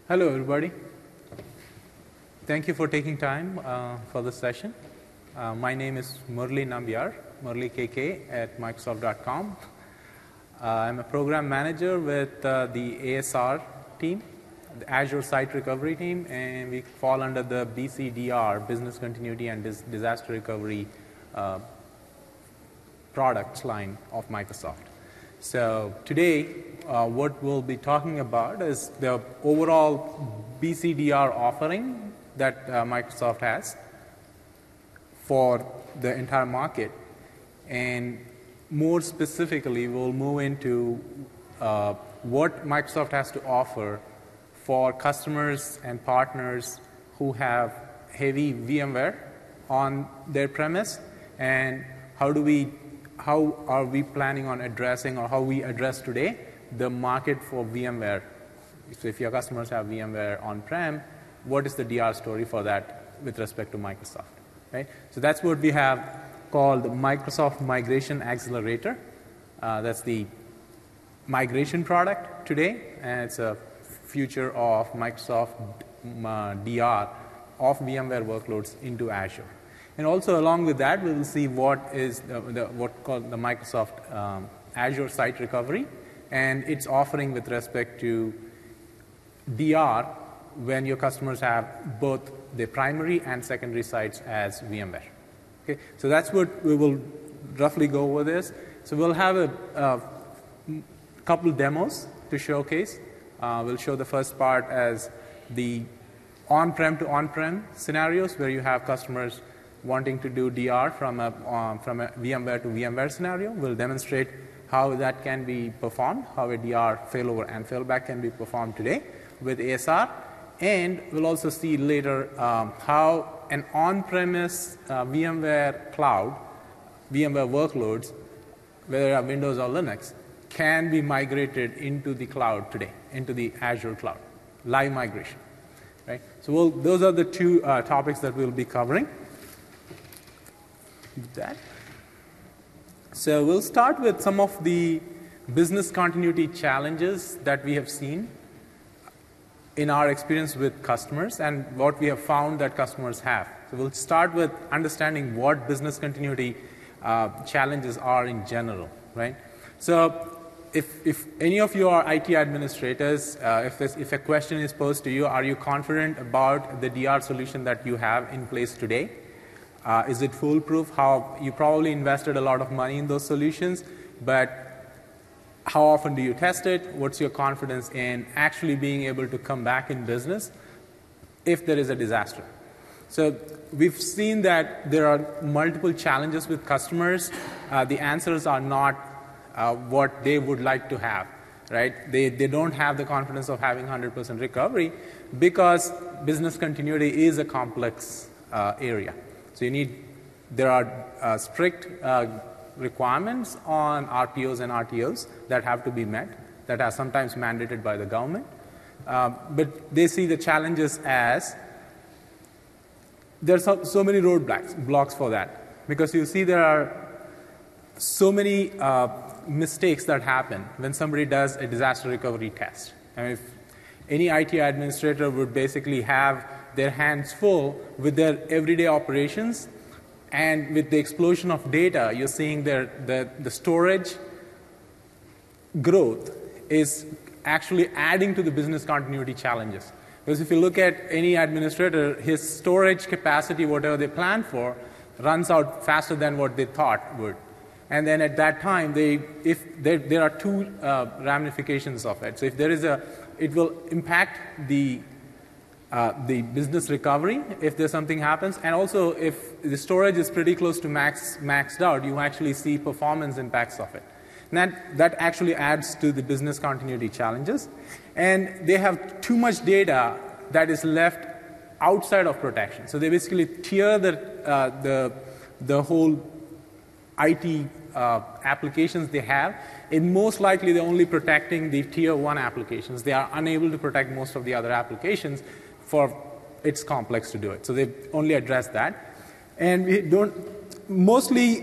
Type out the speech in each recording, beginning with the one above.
Hello, everybody. Thank you for taking time for this session. My name is Murli Nambiar, Murli KK at Microsoft.com. I'm a program manager with the ASR team, the Azure Site Recovery team, and we fall under the BCDR, Business Continuity and Disaster Recovery products line of Microsoft. So today, what we'll be talking about is the overall BCDR offering that Microsoft has for the entire market. And more specifically, we'll move into what Microsoft has to offer for customers and partners who have heavy VMware on their premise, and how are we planning on addressing, or how we address today, the market for VMware. So if your customers have VMware on-prem, what is the DR story for that with respect to Microsoft, right? So that's what we have called the Microsoft Migration Accelerator. That's the migration product today, and it's a future of Microsoft DR of VMware workloads into Azure. And also along with that, we will see what is what's called the Microsoft Azure Site Recovery and its offering with respect to DR when your customers have both the primary and secondary sites as VMware. Okay, so that's what we will roughly go over this. So we'll have a couple demos to showcase. We'll show the first part as the on-prem to on-prem scenarios where you have customers wanting to do DR from a VMware to VMware scenario. We'll demonstrate how that can be performed, how a DR failover and failback can be performed today with ASR. And we'll also see later how an on-premise VMware cloud, VMware workloads, whether they are Windows or Linux, can be migrated into the cloud today, into the Azure cloud, live migration. Right? So those are the two topics that we'll be covering. That. So we'll start with some of the business continuity challenges that we have seen in our experience with customers and what we have found that customers have. So we'll start with understanding what business continuity challenges are in general, right? So if any of you are IT administrators, if a question is posed to you, are you confident about the DR solution that you have in place today? Is it foolproof? How you probably invested a lot of money in those solutions, but how often do you test it? What's your confidence in actually being able to come back in business if there is a disaster? So we've seen that there are multiple challenges with customers. The answers are not what they would like to have, right? They don't have the confidence of having 100% recovery because business continuity is a complex area. So there are strict requirements on RPOs and RTOs that have to be met, that are sometimes mandated by the government. But they see the challenges as there's so many roadblocks for that. Because you see there are so many mistakes that happen when somebody does a disaster recovery test. And if any IT administrator would basically have their hands full with their everyday operations, and with the explosion of data, you're seeing the storage growth is actually adding to the business continuity challenges. Because if you look at any administrator, his storage capacity, whatever they plan for, runs out faster than what they thought would. And then at that time, there are two ramifications of it. So if there is it will impact the business recovery if there's something happens, and also if the storage is pretty close to maxed out, you actually see performance impacts of it. And that actually adds to the business continuity challenges. And they have too much data that is left outside of protection. So they basically tier the whole IT applications they have. And most likely they're only protecting the tier 1 applications. They are unable to protect most of the other applications, for it's complex to do it. So they only address that. And we don't, mostly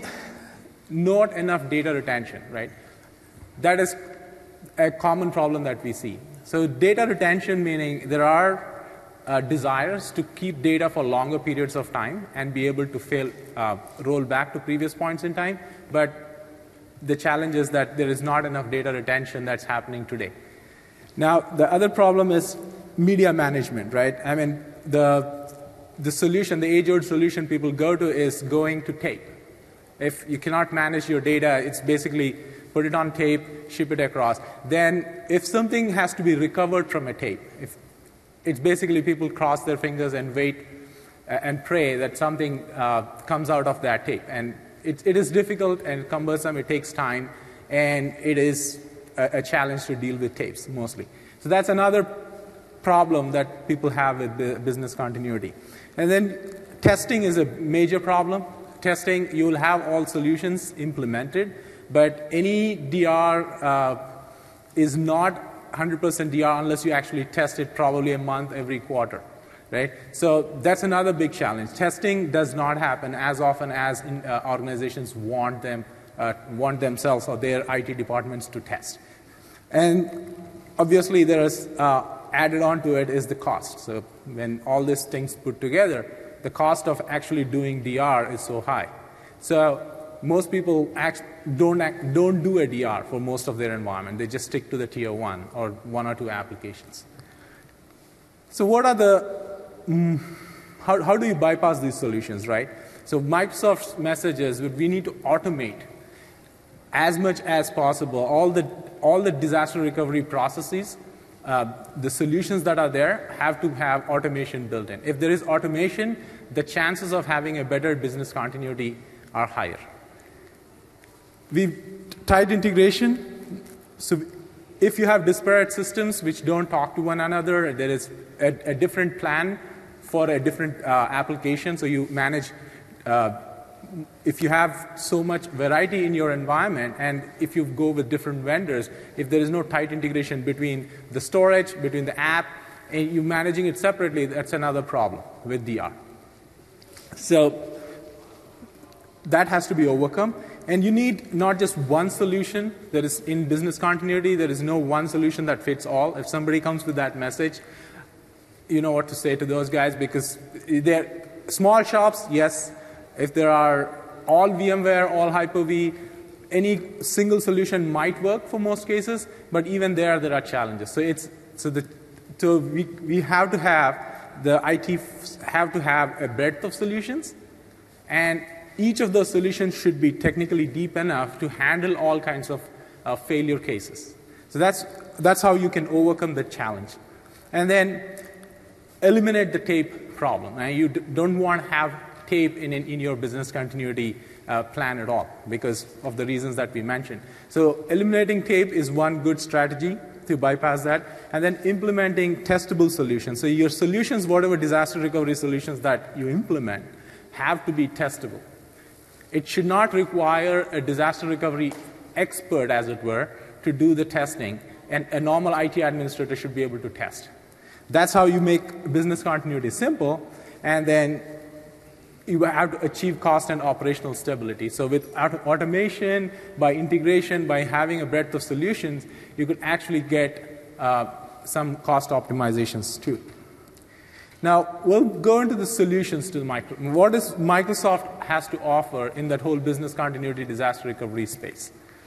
not enough data retention, right? That is a common problem that we see. So data retention meaning there are desires to keep data for longer periods of time and be able to roll back to previous points in time, but the challenge is that there is not enough data retention that's happening today. Now, the other problem is media management, right? I mean, the solution, the age-old solution people go to is going to tape. If you cannot manage your data, it's basically put it on tape, ship it across. Then if something has to be recovered from a tape, it's basically people cross their fingers and wait and pray that something comes out of that tape. And it is difficult and cumbersome, it takes time, and it is a challenge to deal with tapes mostly. So that's another problem that people have with the business continuity. And then testing is a major problem. Testing, you will have all solutions implemented, but any DR is not 100% DR unless you actually test it probably a month every quarter, right? So that's another big challenge. Testing does not happen as often as organizations want themselves or their IT departments to test. And obviously there is added on to it is the cost. So when all these things put together, the cost of actually doing DR is so high. So most people don't do a DR for most of their environment. They just stick to the tier 1 or 1 or 2 applications. So what are the, how do you bypass these solutions, right? So Microsoft's message is that we need to automate as much as possible all the disaster recovery processes. The solutions that are there have to have automation built in. If there is automation, the chances of having a better business continuity are higher. We've tied integration. So if you have disparate systems which don't talk to one another, there is a different plan for a different application. So you manage, if you have so much variety in your environment, and if you go with different vendors, if there is no tight integration between the storage, between the app, and you managing it separately, that's another problem with DR. So that has to be overcome. And you need not just one solution. There is, in business continuity, there is no one solution that fits all. If somebody comes with that message, you know what to say to those guys, because they're small shops, yes. If there are all VMware, all Hyper-V, any single solution might work for most cases, but even there are challenges. So we have to have, the IT have to have a breadth of solutions, and each of those solutions should be technically deep enough to handle all kinds of failure cases. So that's how you can overcome the challenge. And then eliminate the tape problem. And you don't want to have tape in your business continuity plan at all because of the reasons that we mentioned. So eliminating tape is one good strategy to bypass that. And then implementing testable solutions. So your solutions, whatever disaster recovery solutions that you implement, have to be testable. It should not require a disaster recovery expert, as it were, to do the testing, and a normal IT administrator should be able to test. That's how you make business continuity simple, and then you have to achieve cost and operational stability. So with automation, by integration, by having a breadth of solutions, you could actually get some cost optimizations too. Now, we'll go into the solutions to what does Microsoft has to offer in that whole business continuity disaster recovery space.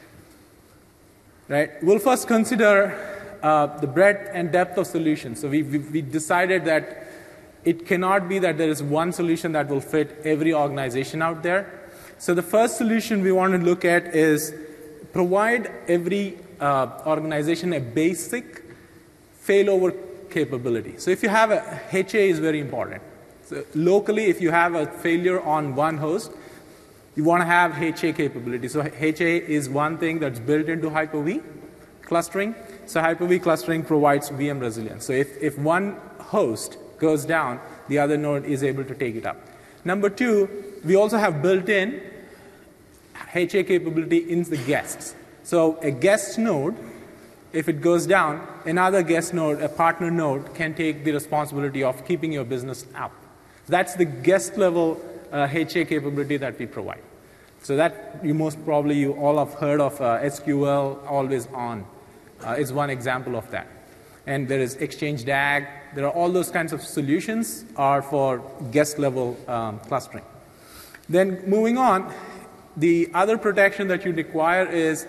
Right? We'll first consider the breadth and depth of solutions. So we decided that it cannot be that there is one solution that will fit every organization out there. So the first solution we want to look at is provide every organization a basic failover capability. So if you have HA is very important. So locally, if you have a failure on one host, you want to have HA capability. So HA is one thing that's built into Hyper-V clustering. So Hyper-V clustering provides VM resilience. So if one host goes down, the other node is able to take it up. Number two, we also have built-in HA capability in the guests. So a guest node, if it goes down, another guest node, a partner node, can take the responsibility of keeping your business up. That's the guest level HA capability that we provide. So that you all have heard of SQL always on. Is one example of that. and there is Exchange DAG. There are all those kinds of solutions are for guest level clustering. Then moving on, the other protection that you require is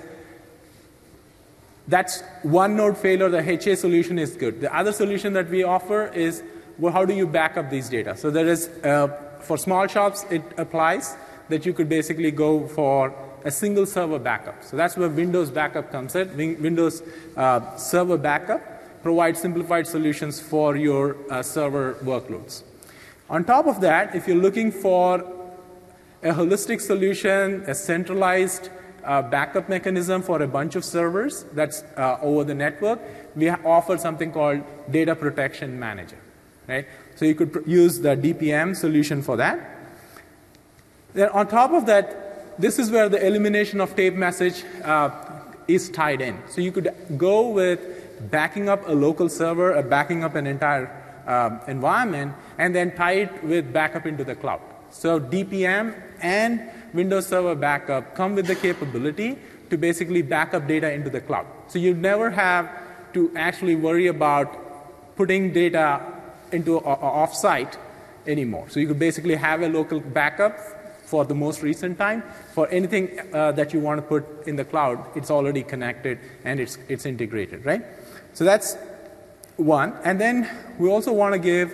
that's one node failure, the HA solution is good. The other solution that we offer is, well, how do you back up these data? So there is, for small shops, it applies that you could basically go for a single server backup. So that's where Windows backup comes in. Windows server backup provides simplified solutions for your server workloads. On top of that, if you're looking for a holistic solution, a centralized backup mechanism for a bunch of servers that's over the network, we offer something called Data Protection Manager. Right? So you could use the DPM solution for that. Then on top of that, this is where the elimination of tape message is tied in. So you could go with backing up a local server, backing up an entire environment, and then tie it with backup into the cloud. So DPM and Windows Server Backup come with the capability to basically back up data into the cloud. So you never have to actually worry about putting data into off-site anymore. So you could basically have a local backup for the most recent time. For anything that you want to put in the cloud, it's already connected and it's integrated, right? So that's one. And then we also want to give,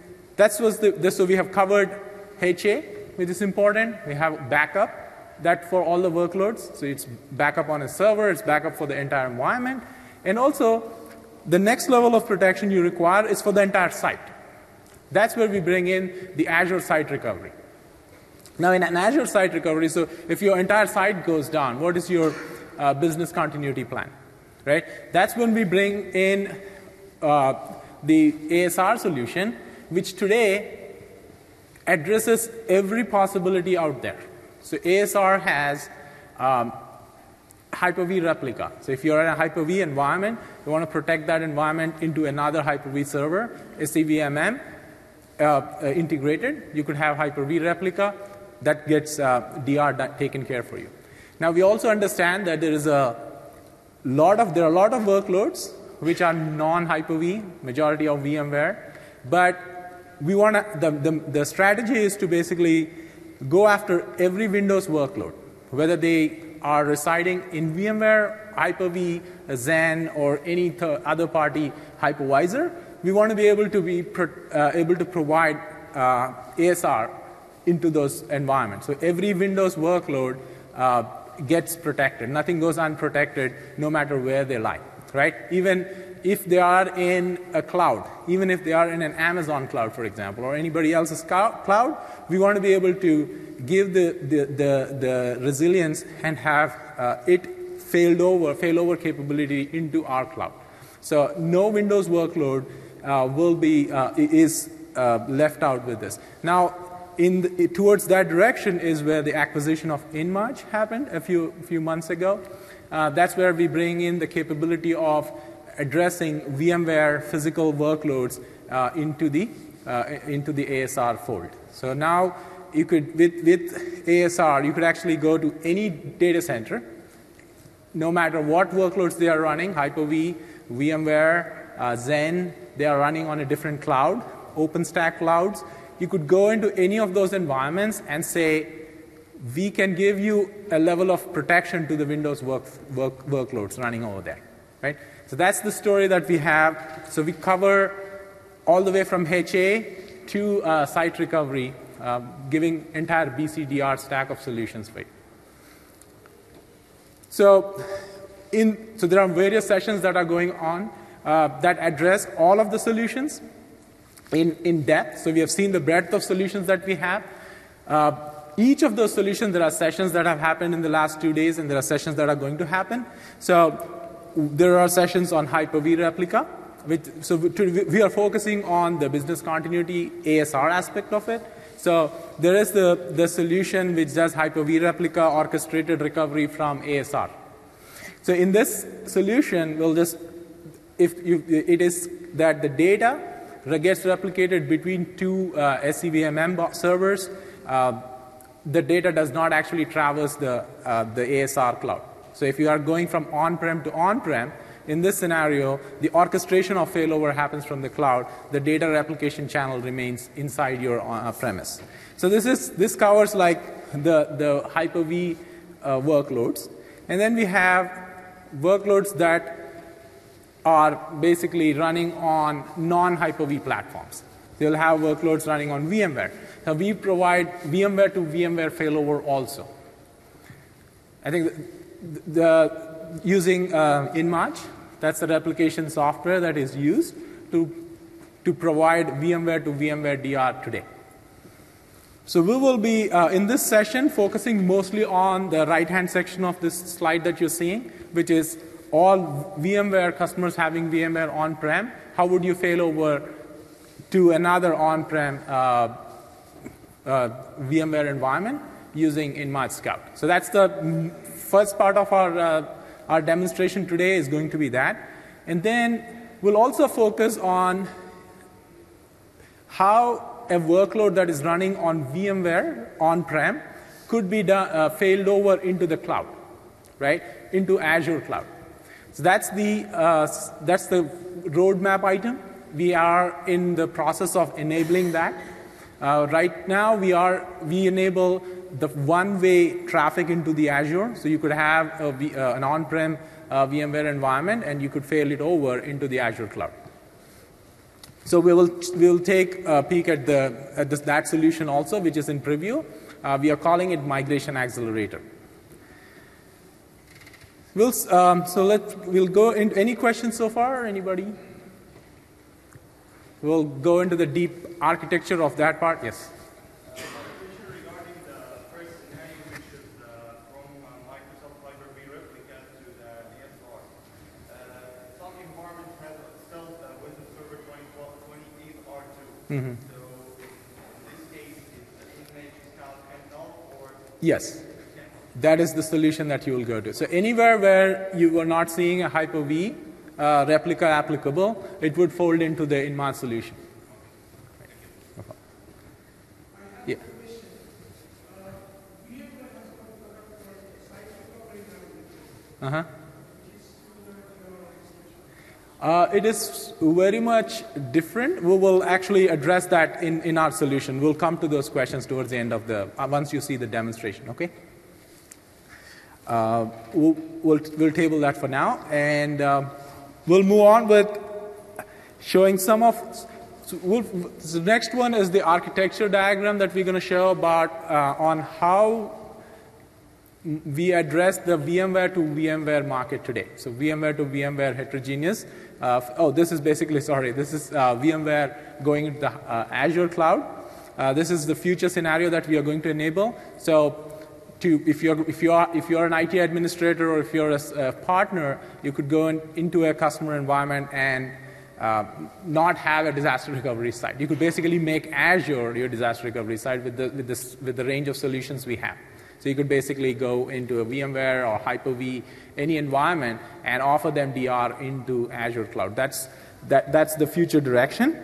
so we have covered HA, which is important. We have backup, that for all the workloads. So it's backup on a server, it's backup for the entire environment. And also, the next level of protection you require is for the entire site. That's where we bring in the Azure Site Recovery. Now, in an Azure Site Recovery, so if your entire site goes down, what is your business continuity plan? Right? That's when we bring in the ASR solution, which today addresses every possibility out there. So ASR has Hyper-V replica. So if you're in a Hyper-V environment, you want to protect that environment into another Hyper-V server, a CVMM integrated. You could have Hyper-V replica that gets DR taken care for you. Now we also understand that there are a lot of workloads which are non-Hyper-V, majority of VMware, but we want the strategy is to basically go after every Windows workload, whether they are residing in VMware, Hyper-V, Xen, or any other party hypervisor. We want to be able to provide ASR into those environments. So every Windows workload gets protected. Nothing goes unprotected, no matter where they lie. Right? Even if they are in a cloud, even if they are in an Amazon cloud, for example, or anybody else's cloud, we want to be able to give the resilience and have it failover capability into our cloud. So no Windows workload is left out with this. Now, towards that direction is where the acquisition of InMarch happened a few months ago. That's where we bring in the capability of addressing VMware physical workloads into the ASR fold. So now you could, with ASR, you could actually go to any data center, no matter what workloads they are running, Hyper-V, VMware, Xen, they are running on a different cloud, OpenStack clouds. You could go into any of those environments and say, we can give you a level of protection to the Windows workloads running over there, right? So that's the story that we have. So we cover all the way from HA to site recovery, giving entire BCDR stack of solutions for you. So there are various sessions that are going on that address all of the solutions in depth. So we have seen the breadth of solutions that we have. Each of those solutions, there are sessions that have happened in the last 2 days, and there are sessions that are going to happen. So there are sessions on Hyper-V replica. We are focusing on the business continuity ASR aspect of it. So there is the solution which does Hyper-V replica orchestrated recovery from ASR. So in this solution, it is that the data gets replicated between two SCVMM servers. The data does not actually traverse the ASR cloud. So if you are going from on-prem to on-prem, in this scenario, the orchestration of failover happens from the cloud. The data replication channel remains inside your premise. So this covers like the Hyper-V workloads. And then we have workloads that are basically running on non-Hyper-V platforms. They'll have workloads running on VMware. Now, we provide VMware to VMware failover also. I think using InMarch, that's the replication software that is used to provide VMware to VMware DR today. So we will be, in this session, focusing mostly on the right-hand section of this slide that you're seeing, which is all VMware customers having VMware on-prem. How would you fail over to another on-prem VMware environment using InMarch Scout? So that's the first part of our demonstration today is going to be that. And then we'll also focus on how a workload that is running on VMware on-prem could be failed over into the cloud, right, into Azure cloud. So that's the roadmap item. We are in the process of enabling that. Right now, we enable the one-way traffic into the Azure. So you could have an on-prem VMware environment, and you could fail it over into the Azure cloud. So we'll take a peek at that solution also, which is in preview. We are calling it Migration Accelerator. We'll go into any questions so far. Anybody? We'll go into the deep architecture of that part. Yes. Regarding the first scenario, which is from Microsoft Hyper-V replica to the DSR. Some environments have still Windows Server 2028 R2. So in this case, is the InMarch Scout handheld or? Yes. That is the solution that you will go to. So anywhere where you are not seeing a Hyper-V replica applicable, it would fold into the InMarch solution. Yeah. It is very much different. We will actually address that in our solution. We'll come to those questions towards the end of once you see the demonstration, okay? We'll table that for now, and we'll move on with showing some of. So the next one is the architecture diagram that we're going to show about on how we address the VMware to VMware market today. So VMware to VMware heterogeneous. This is basically, this is VMware going into the Azure cloud. This is the future scenario that we are going to enable. So if you're an IT administrator or if you're a partner, you could go into a customer environment and not have a disaster recovery site. You could basically make Azure your disaster recovery site with the range of solutions we have. So you could basically go into a VMware or Hyper-V, any environment, and offer them DR into Azure cloud. That's the future direction.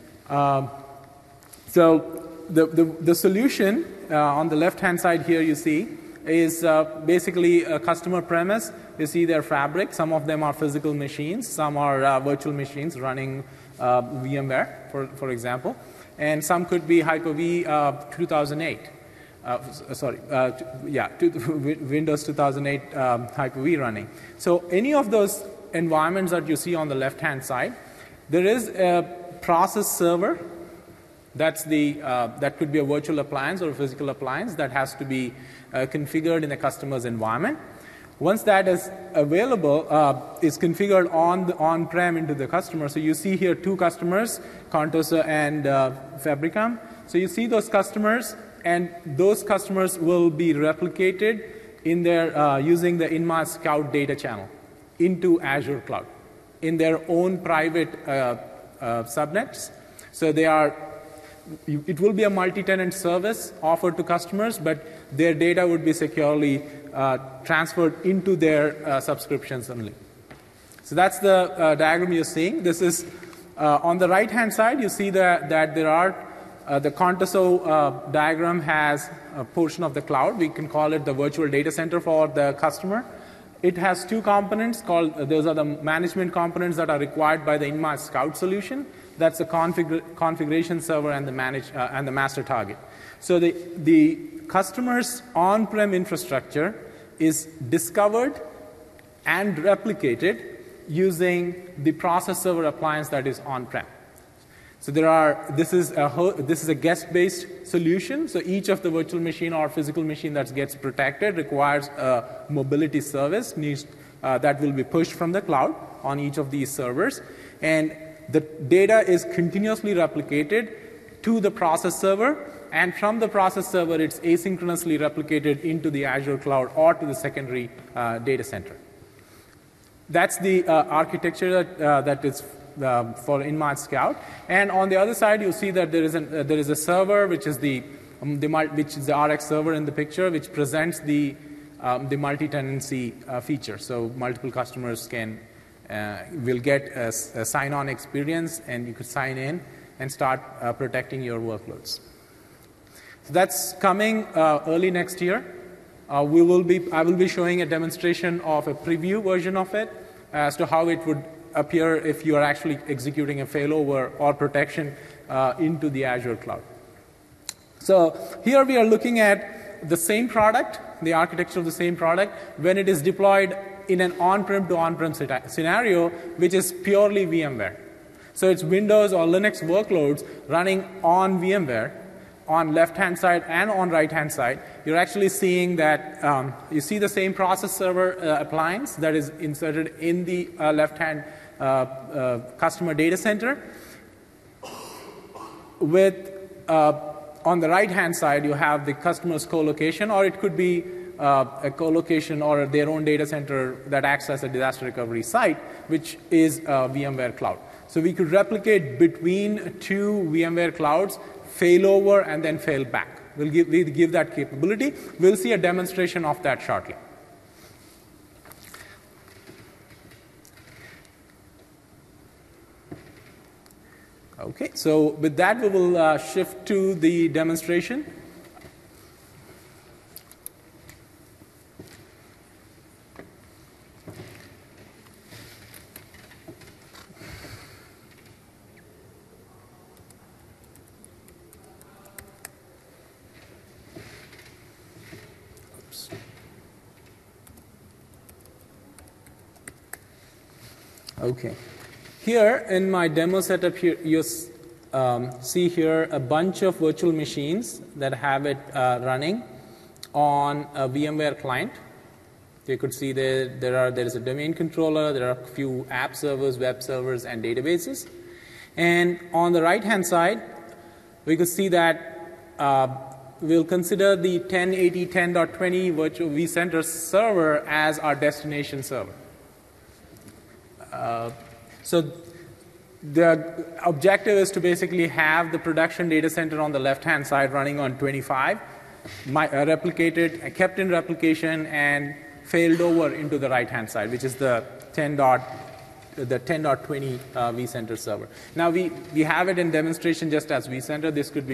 So the solution on the left-hand side here you see is basically a customer premise. You see their fabric. Some of them are physical machines. Some are virtual machines running VMware, for example. And some could be Hyper-V 2008. Windows 2008 Hyper-V running. So any of those environments that you see on the left-hand side, there is a process server. That could be a virtual appliance or a physical appliance that has to be configured in a customer's environment. Once that is available, is configured on-prem into the customer. So you see here two customers, Contoso and Fabricam. So you see those customers, and those customers will be replicated in their using the InMarch Scout data channel into Azure cloud in their own private subnets. So it will be a multi-tenant service offered to customers, but their data would be securely transferred into their subscriptions only. So that's the diagram you're seeing. This is on the right-hand side. You see that there are the Contoso diagram has a portion of the cloud. We can call it the virtual data center for the customer. It has two components called, those are the management components that are required by the InMarch Scout solution. That's the configuration server and the master target. So the customer's on-prem infrastructure is discovered and replicated using the process server appliance that is on-prem. So this is a guest-based solution. So each of the virtual machine or physical machine that gets protected requires a mobility service that will be pushed from the cloud on each of these servers. And the data is continuously replicated to the process server. And from the process server, it's asynchronously replicated into the Azure cloud or to the secondary data center. That's the architecture that is for InMarch Scout. And on the other side, you see that there is a server, which is the RX server in the picture, which presents the multi-tenancy feature. So multiple customers will get a sign-on experience, and you could sign in and start protecting your workloads. So that's coming early next year. I will be showing a demonstration of a preview version of it as to how it would appear if you are actually executing a failover or protection into the Azure cloud. So here we are looking at the same product, the architecture of the same product, when it is deployed in an on-prem to on-prem scenario, which is purely VMware. So it's Windows or Linux workloads running on VMware on left-hand side and on right-hand side. You're actually seeing that you see the same process server appliance that is inserted in the left-hand customer data center. With on the right-hand side, you have the customer's co-location, or it could be a co-location or their own data center that acts as a disaster recovery site, which is VMware Cloud. So we could replicate between two VMware clouds, fail over, and then fail back. We'll give that capability. We'll see a demonstration of that shortly. Okay, so with that, we will shift to the demonstration. Okay. Here in my demo setup, here you see here a bunch of virtual machines that have it running on a VMware client. You could see there is a domain controller, there are a few app servers, web servers, and databases. And on the right-hand side, we could see that we'll consider the 1080.10.20 virtual vCenter server as our destination server. So the objective is to basically have the production data center on the left-hand side running on 25, replicated, kept in replication, and failed over into the right-hand side, which is the 10.20 vCenter server. Now we have it in demonstration just as vCenter. This could be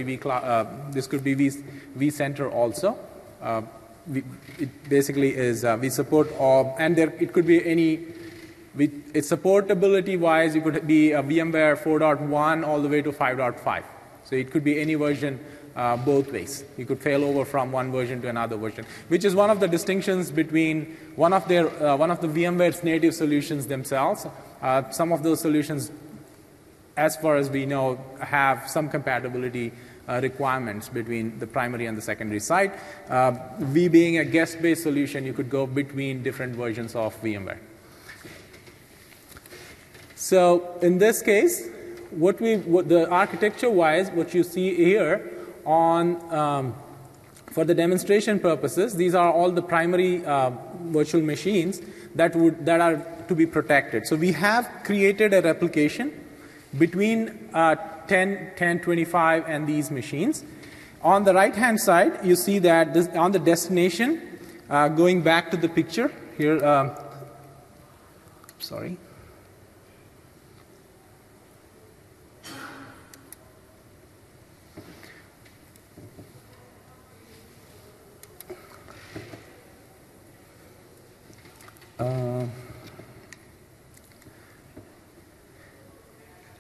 vCenter also. It basically is we support all, and it could be any. Its supportability-wise, it could be a VMware 4.1 all the way to 5.5. So it could be any version both ways. You could fail over from one version to another version, which is one of the distinctions between one of the VMware's native solutions themselves. Some of those solutions, as far as we know, have some compatibility requirements between the primary and the secondary site. We being a guest-based solution, you could go between different versions of VMware. So in this case, the architecture-wise, what you see here on for the demonstration purposes, these are all the primary virtual machines that are to be protected. So we have created a replication between 10.25 and these machines. On the right-hand side, you see that on the destination, going back to the picture here. Sorry.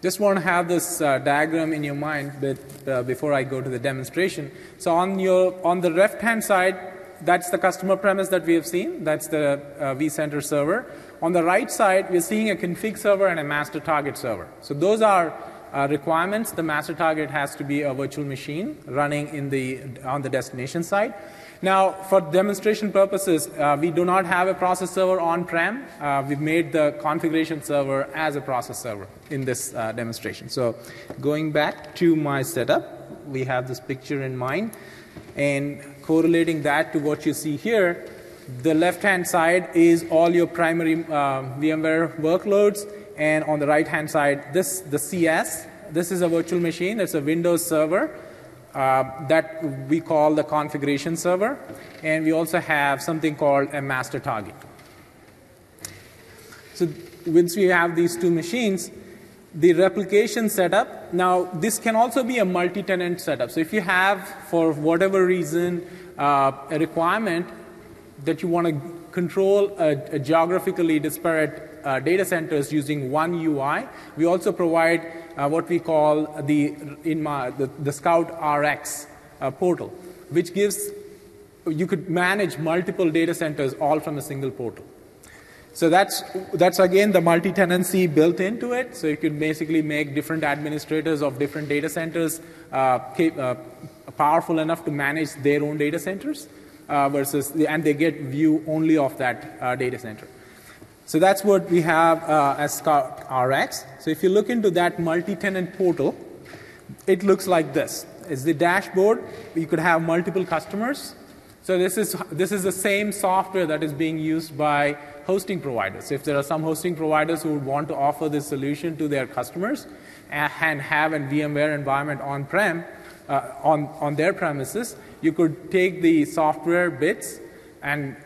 Just want to have this diagram in your mind before I go to the demonstration. So on the left-hand side, that's the customer premise that we have seen. That's the vCenter server. On the right side, we're seeing a config server and a master target server. So those are requirements. The master target has to be a virtual machine running on the destination side. Now, for demonstration purposes, we do not have a process server on-prem. We've made the configuration server as a process server in this demonstration. So going back to my setup, we have this picture in mind. And correlating that to what you see here, the left-hand side is all your primary VMware workloads. And on the right-hand side, the CS, this is a virtual machine. It's a Windows server that we call the configuration server. And we also have something called a master target. So once we have these two machines, the replication setup, now this can also be a multi-tenant setup. So if you have, for whatever reason, a requirement that you want to control a geographically disparate data centers using one UI, we also provide what we call the Scout RX portal, which gives, you could manage multiple data centers all from a single portal. So that's again the multi-tenancy built into it. So you could basically make different administrators of different data centers powerful enough to manage their own data centers and they get view only of that data center. So that's what we have as Scout RX. So if you look into that multi-tenant portal, it looks like this. It's the dashboard. You could have multiple customers. So this is the same software that is being used by hosting providers. If there are some hosting providers who would want to offer this solution to their customers and have a VMware environment on-prem, on their premises, you could take the software bits and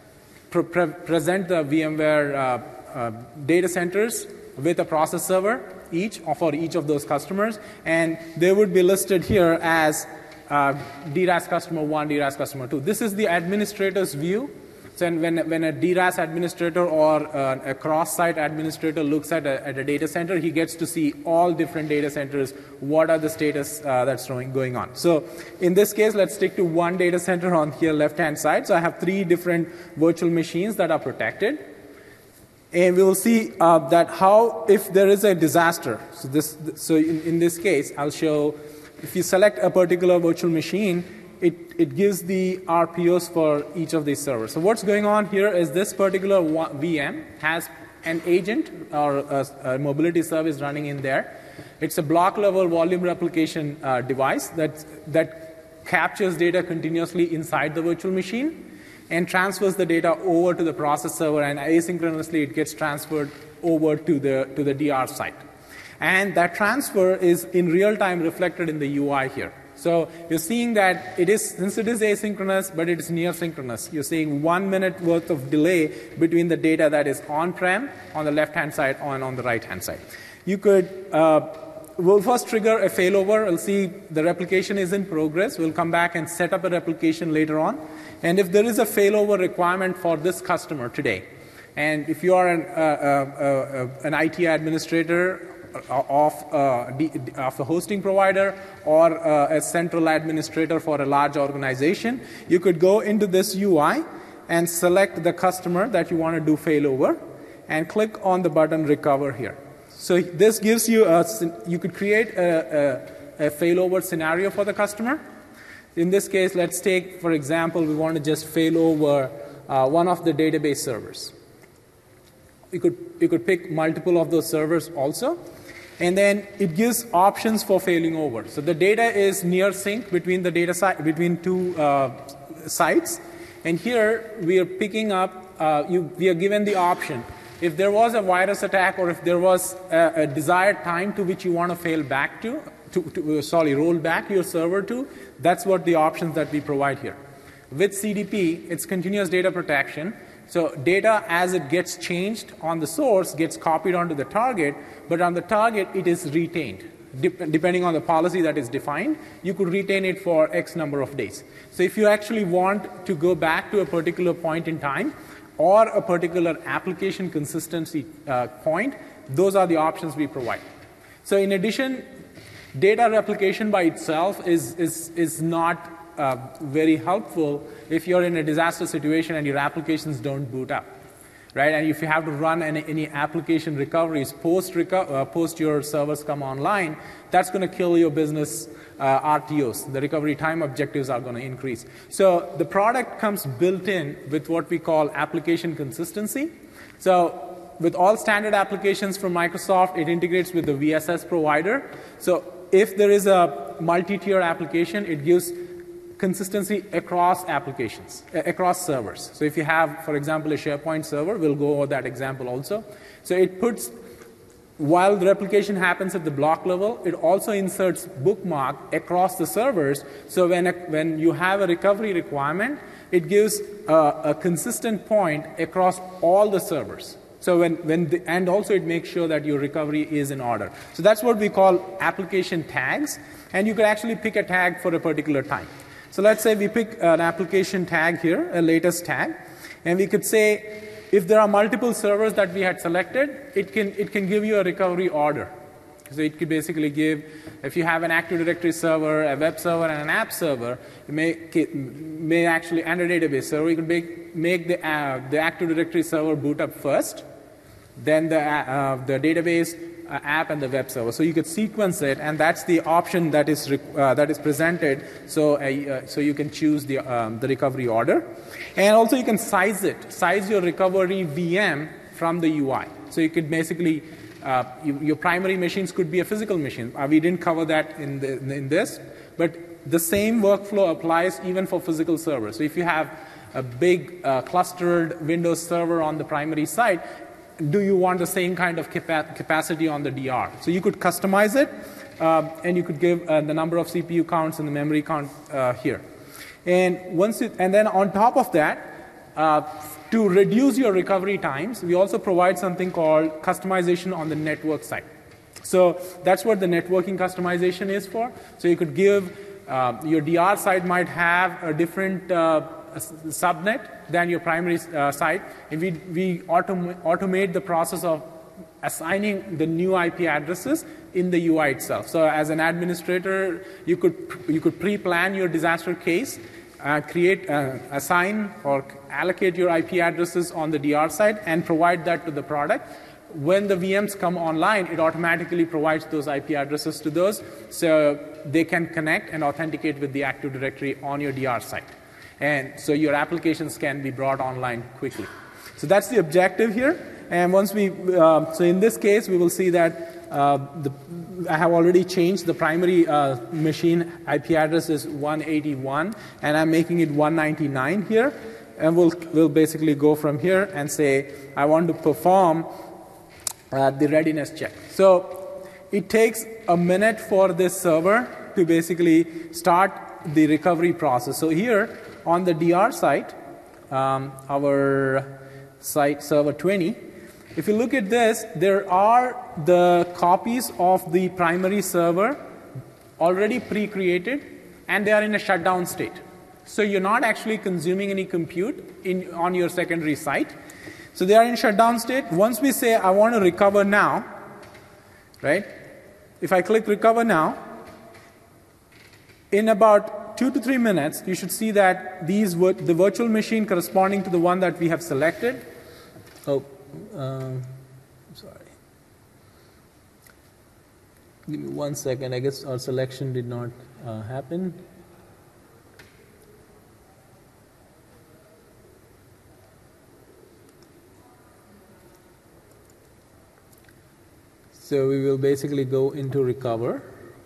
present the VMware data centers with a process server for each of those customers, and they would be listed here as DRaaS customer 1, DRaaS customer 2. This is the administrator's view. So when a DRaaS administrator or a cross-site administrator looks at a data center, he gets to see all different data centers, what are the status that's going on. So in this case, let's stick to one data center on here left-hand side. So I have 3 different virtual machines that are protected. And we will see that how, if there is a disaster, so in this case, I'll show, if you select a particular virtual machine, it gives the RPOs for each of these servers. So what's going on here is this particular VM has an agent or a mobility service running in there. It's a block-level volume replication device that captures data continuously inside the virtual machine and transfers the data over to the process server, and asynchronously it gets transferred over to the DR site. And that transfer is in real time reflected in the UI here. So you're seeing that since it is asynchronous, but it is near synchronous. You're seeing 1 minute worth of delay between the data that is on-prem on the left-hand side and on the right-hand side. You could, we'll first trigger a failover. We'll see the replication is in progress. We'll come back and set up a replication later on. And if there is a failover requirement for this customer today, and if you are an IT administrator of a hosting provider or a central administrator for a large organization, you could go into this UI and select the customer that you want to do failover and click on the button recover here. So this gives you you could create a failover scenario for the customer. In this case, let's take, for example, we want to just fail over one of the database servers. You could pick multiple of those servers also. And then it gives options for failing over. So the data is near sync between the between two sites. And here we are picking up, we are given the option. If there was a virus attack or if there was a desired time to which you want to fail back roll back your server to, that's what the options that we provide here. With CDP, it's continuous data protection. So data, as it gets changed on the source, gets copied onto the target, but on the target, it is retained. Depending on the policy that is defined, you could retain it for X number of days. So if you actually want to go back to a particular point in time or a particular application consistency point, those are the options we provide. So in addition, data replication by itself is not very helpful if you're in a disaster situation and your applications don't boot up, right? And if you have to run any application recoveries post your servers come online, that's going to kill your business RTOs. The recovery time objectives are going to increase. So the product comes built in with what we call application consistency. So with all standard applications from Microsoft, it integrates with the VSS provider. So if there is a multi-tier application, it gives consistency across applications, across servers. So if you have, for example, a SharePoint server, we'll go over that example also. So it puts, while the replication happens at the block level, it also inserts bookmark across the servers. So when you have a recovery requirement, it gives a consistent point across all the servers. So and also it makes sure that your recovery is in order. So that's what we call application tags. And you could actually pick a tag for a particular time. So let's say we pick an application tag here, a latest tag. And we could say, if there are multiple servers that we had selected, it can give you a recovery order. So it could basically give, if you have an Active Directory server, a web server, and an app server, you may actually, and a database server, you could make the Active Directory server boot up first, then the database, app, and the web server. So you could sequence it, and that's the option that is presented. So you can choose the recovery order, and also you can size your recovery VM from the UI. So you could basically your primary machines could be a physical machine. We didn't cover that in this, but the same workflow applies even for physical servers. So if you have a big clustered Windows server on the primary site, do you want the same kind of capacity on the DR? So you could customize it, and you could give the number of CPU counts and the memory count here. And then on top of that, to reduce your recovery times, we also provide something called customization on the network side. So that's what the networking customization is for. So you could give your DR side might have a different subnet than your primary site, and we automate the process of assigning the new IP addresses in the UI itself. So as an administrator, you could pre-plan your disaster case, assign or allocate your IP addresses on the DR side and provide that to the product. When the VMs come online, it automatically provides those IP addresses to those, so they can connect and authenticate with the Active Directory on your DR site. And so your applications can be brought online quickly. So that's the objective here. And once so in this case, we will see that I have already changed the primary machine IP address is 181, and I'm making it 199 here. And we'll basically go from here and say, I want to perform the readiness check. So it takes a minute for this server to basically start the recovery process. So here on the DR site, our site server 20, if you look at this, there are the copies of the primary server already pre-created, and they are in a shutdown state. So you're not actually consuming any compute on your secondary site. So they are in shutdown state. Once we say, I want to recover now, right? If I click recover now, in about 2 to 3 minutes, you should see that the virtual machine corresponding to the one that we have selected. Sorry. Give me 1 second. I guess our selection did not happen. So we will basically go into recover.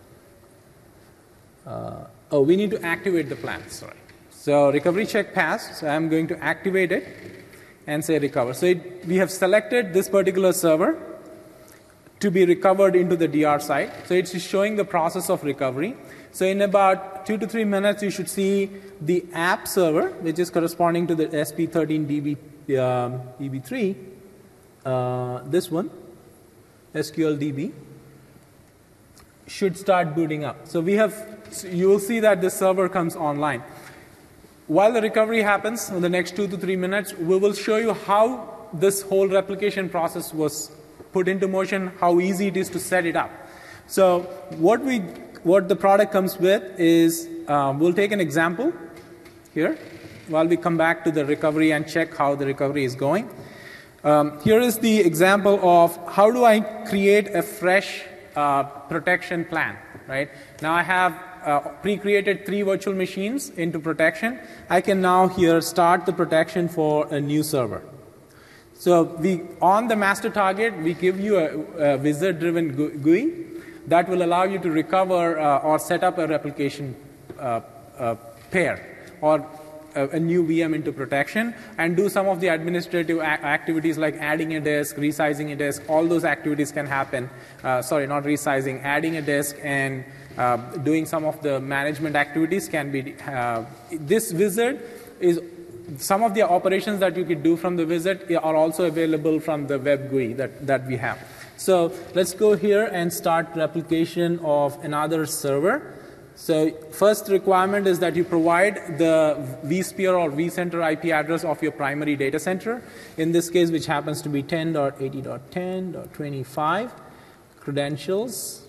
We need to activate the plan. Sorry. So recovery check passed. So I'm going to activate it and say recover. So we have selected this particular server to be recovered into the DR site. So it's showing the process of recovery. So in about 2 to 3 minutes, you should see the app server, which is corresponding to the SP13 DB3, this one, SQLDB, should start booting up. So you will see that this server comes online. While the recovery happens in the next 2 to 3 minutes, we will show you how this whole replication process was put into motion, how easy it is to set it up. So what the product comes with is, we'll take an example here while we come back to the recovery and check how the recovery is going. Here is the example of how do I create a fresh protection plan, right? Now I have pre-created 3 virtual machines into protection. I can now here start the protection for a new server. So on the master target, we give you a wizard-driven GUI that will allow you to recover or set up a replication pair or a new VM into protection and do some of the administrative activities like adding a disk, resizing a disk. All those activities can happen. Sorry, not resizing, adding a disk and doing some of the management activities can be. This wizard is some of the operations that you could do from the wizard are also available from the web GUI that we have. So let's go here and start replication of another server. So first requirement is that you provide the vSphere or vCenter IP address of your primary data center, in this case which happens to be 10.80.10.25, credentials.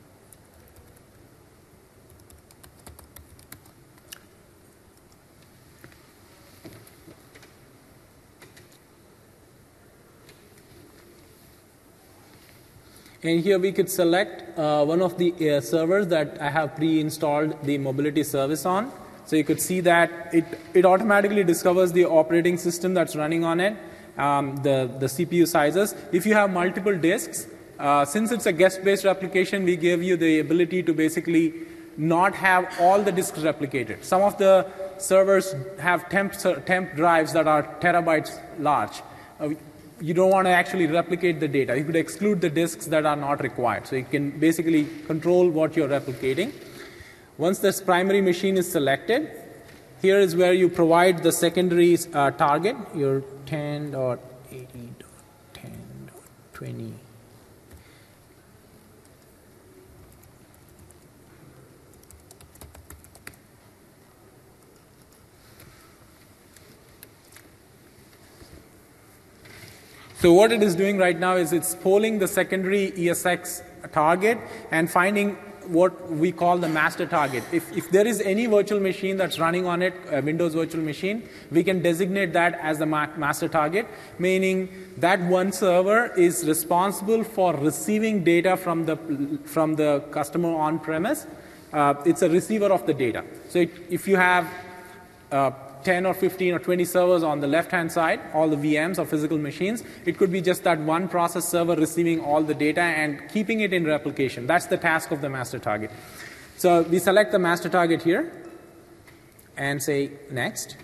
And here we could select one of the servers that I have pre-installed the mobility service on. So you could see that it automatically discovers the operating system that's running on it, the CPU sizes. If you have multiple disks, since it's a guest-based replication, we give you the ability to basically not have all the disks replicated. Some of the servers have temp drives that are terabytes large. You don't want to actually replicate the data. You could exclude the disks that are not required. So you can basically control what you're replicating. Once this primary machine is selected, here is where you provide the secondary target, your 10.80.10.20. So what it is doing right now is it's polling the secondary ESX target and finding what we call the master target. If there is any virtual machine that's running on it, a Windows virtual machine, we can designate that as the master target, meaning that one server is responsible for receiving data from the customer on-premise. It's a receiver of the data. So if you have 10 or 15 or 20 servers on the left-hand side, all the VMs or physical machines, it could be just that one process server receiving all the data and keeping it in replication. That's the task of the master target. So we select the master target here and say next.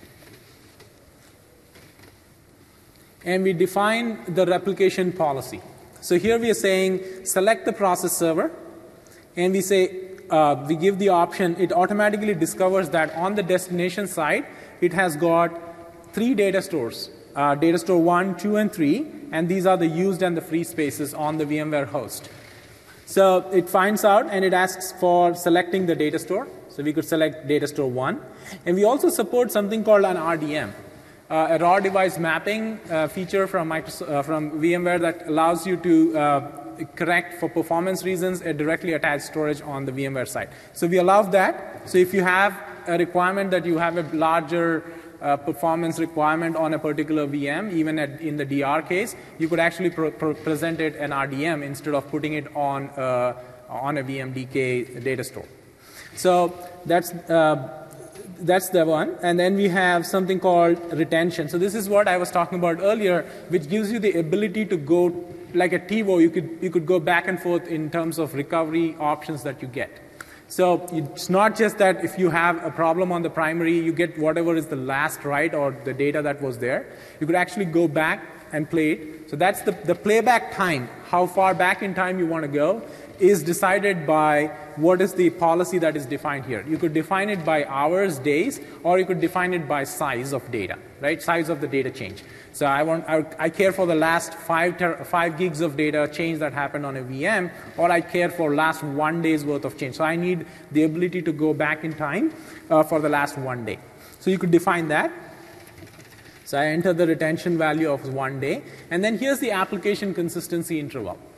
And we define the replication policy. So here we are saying select the process server, and we say we give the option. It automatically discovers that on the destination side it has got 3 data stores, data store 1, 2, and 3, and these are the used and the free spaces on the VMware host. So it finds out and it asks for selecting the data store. So we could select data store 1, and we also support something called an RDM. A raw device mapping feature from VMware that allows you to correct for performance reasons a directly attached storage on the VMware side. So we allow that. So if you have a requirement that you have a larger performance requirement on a particular VM, even in the DR case, you could actually present it an RDM instead of putting it on a VMDK data store. So that's the one. And then we have something called retention. So this is what I was talking about earlier, which gives you the ability to go like a TiVo. You could go back and forth in terms of recovery options that you get. So it's not just that if you have a problem on the primary, you get whatever is the last write or the data that was there. You could actually go back and play it. So that's the playback time. How far back in time you want to go is decided by what is the policy that is defined here. You could define it by hours, days, or you could define it by size of data, right? Size of the data change. So I care for the last 5 gigs of data change that happened on a VM, or I care for last 1 day's worth of change. So I need the ability to go back in time for the last 1 day. So you could define that. So I enter the retention value of 1 day, and then here's the application consistency interval.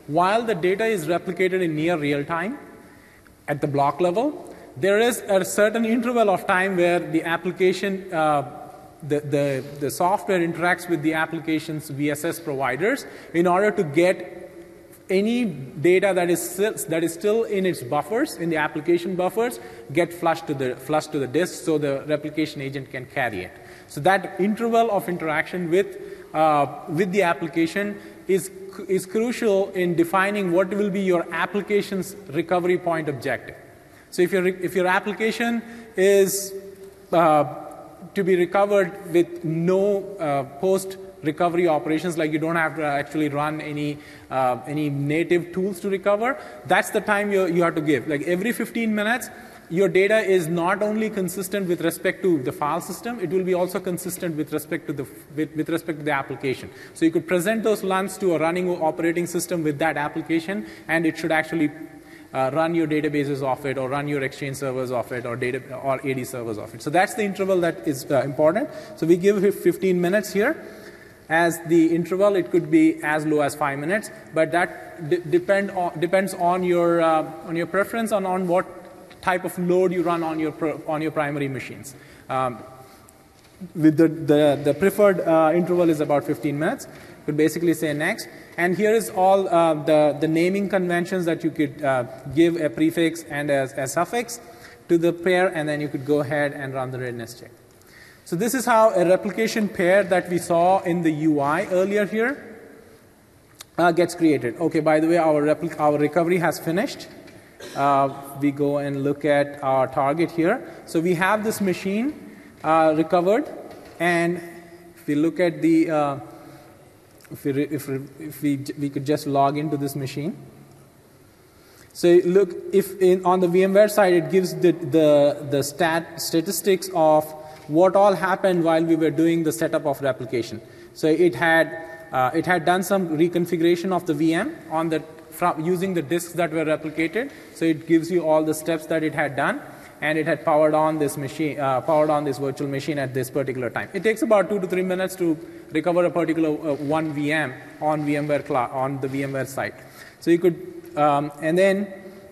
while the data is replicated in near real time at the block level, there is a certain interval of time where the application, the software interacts with the application's VSS providers in order to get any data that is still in its buffers, in the application buffers, get flushed to the disk so the replication agent can carry it. So that interval of interaction with the application is crucial in defining what will be your application's recovery point objective. So if your application is to be recovered with no post recovery operations, like you don't have to actually run any native tools to recover, that's the time you have to give. Like every 15 minutes, your data is not only consistent with respect to the file system, it will be also consistent with respect to the application. So you could present those LUNs to a running operating system with that application, and it should actually run your databases off it, or run your Exchange servers off it, or AD servers off it. So that's the interval that is important. So we give 15 minutes here as the interval. It could be as low as 5 minutes, but that depends on your preference and on what type of load you run on your primary machines. With the preferred interval is about 15 minutes. You could basically say next. And here is all the naming conventions that you could give a prefix and a suffix to the pair, and then you could go ahead and run the readiness check. So this is how a replication pair that we saw in the UI earlier here gets created. Okay, by the way, our recovery has finished. We go and look at our target here. So we have this machine recovered, and if we look at the if we could just log into this machine. So look, on the VMware side, it gives the statistics of what all happened while we were doing the setup of replication. So it had done some reconfiguration of the VM using the disks that were replicated. So it gives you all the steps that it had done, and it had powered on this machine, powered on this virtual machine at this particular time. It takes about 2 to 3 minutes to recover a particular one VM on VMware cloud, on the VMware site. So you could, and then,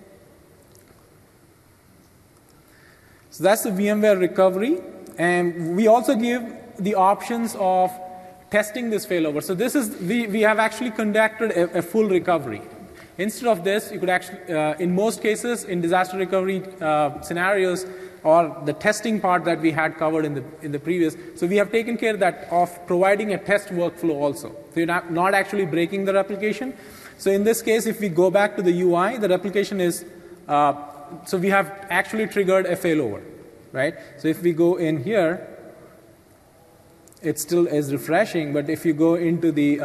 so that's the VMware recovery, and we also give the options of testing this failover. So this is, we have actually conducted a full recovery. Instead of this, you could actually, in most cases, in disaster recovery scenarios, or the testing part that we had covered in the previous, so we have taken care of providing a test workflow also. So you're not actually breaking the replication. So in this case, if we go back to the UI, the replication is, so we have actually triggered a failover, right? So if we go in here, it still is refreshing, but if you go into the,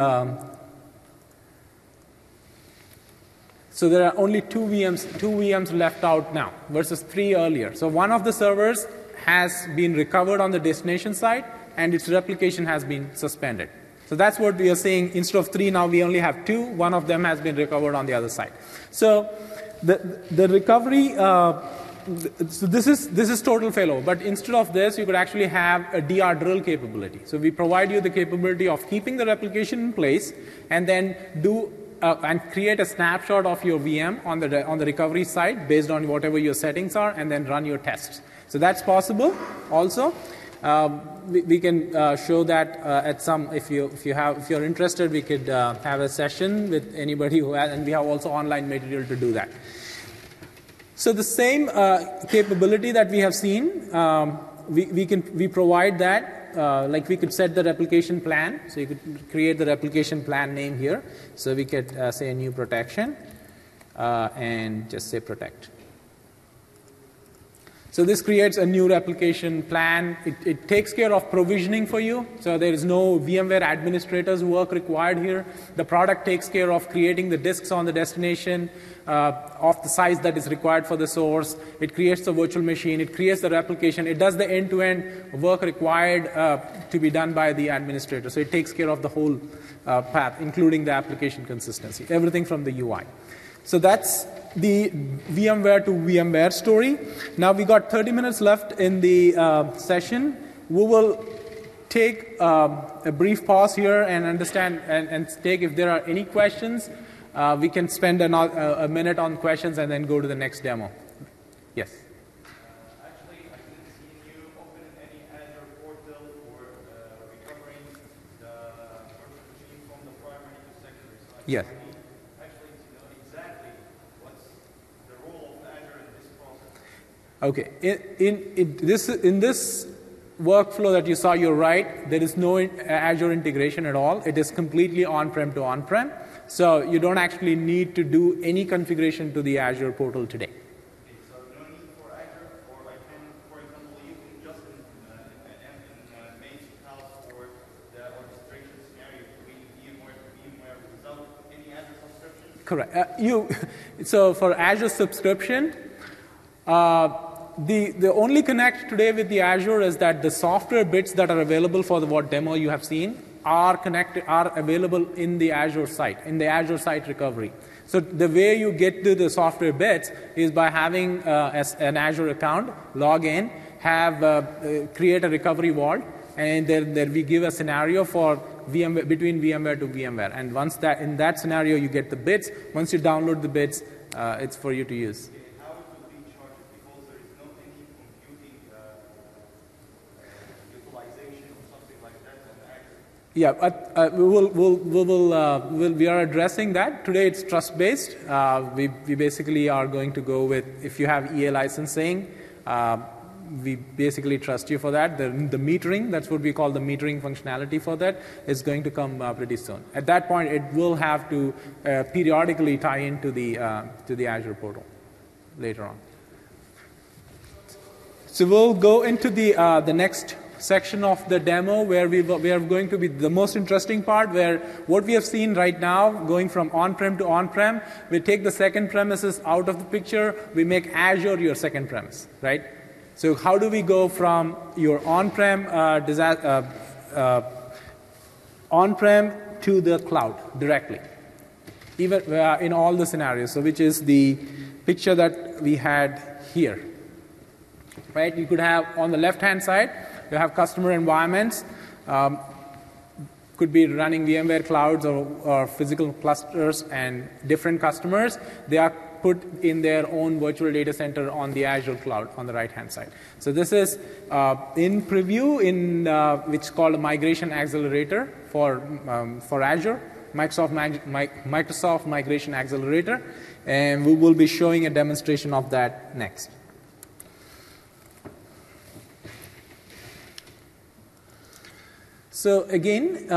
so there are only two VMs left out now versus 3 earlier. So one of the servers has been recovered on the destination side, and its replication has been suspended. So that's what we are saying. Instead of 3, now we only have 2. One of them has been recovered on the other side. So the recovery, so this is total failover. But instead of this, you could actually have a DR drill capability. So we provide you the capability of keeping the replication in place, and then and create a snapshot of your VM on the recovery side based on whatever your settings are, and then run your tests. So that's possible also. We can show that at some, if you're interested, we could have a session with anybody who has, and we have also online material to do that. So the same capability that we have seen, we provide that. Like we could set the replication plan. So you could create the replication plan name here. So we could say a new protection and just say protect. So this creates a new replication plan. It takes care of provisioning for you. So there is no VMware administrator's work required here. The product takes care of creating the disks on the destination of the size that is required for the source. It creates the virtual machine. It creates the replication. It does the end-to-end work required to be done by the administrator. So it takes care of the whole path, including the application consistency, everything from the UI. So that's the VMware to VMware story. Now we got 30 minutes left in the session. We will take a brief pause here and understand and take if there are any questions we can spend a minute on questions and then go to the next demo. Yes? Actually, I didn't see you open any Azure portal for recovering the virtual machine from the primary to secondary side. Yes. I need actually to know exactly what's the role of Azure in this process. Okay. In this workflow that you saw, you're right. There is no Azure integration at all. It is completely on-prem to on-prem. So you don't actually need to do any configuration to the Azure portal today. Okay, so no need for Azure, or I can, for example, you can just in Maze house for the orchestration scenario between VMware to VMware without any Azure subscription? Correct. So for Azure subscription, the only connect today with the Azure is that the software bits that are available for what demo you have seen are available in the Azure site, in the Azure site recovery. So the way you get to the software bits is by having an Azure account, log in, create a recovery vault, and then we give a scenario for VMware, between VMware to VMware. And once in that scenario you get the bits, once you download the bits, it's for you to use. How it will be charged, because there is no any computing utilization or something like that on Azure. Yeah, we are addressing that. Today it's trust-based. We basically are going to go with, if you have EA licensing, we basically trust you for that. The metering, that's what we call the metering functionality for that, is going to come pretty soon. At that point, it will have to periodically tie into the Azure portal later on. So we'll go into the next section of the demo where we are going to be the most interesting part, where what we have seen right now, going from on-prem to on-prem, we take the second premises out of the picture, we make Azure your second premise, right? So how do we go from your on-prem on-prem to the cloud directly, even in all the scenarios, so which is the picture that we had here, right? You could have on the left-hand side, you have customer environments, could be running VMware clouds or physical clusters and different customers. They are put in their own virtual data center on the Azure cloud on the right-hand side. So this is in preview, which is called a Migration Accelerator for Azure, Microsoft Migration Accelerator, and we will be showing a demonstration of that next. So again,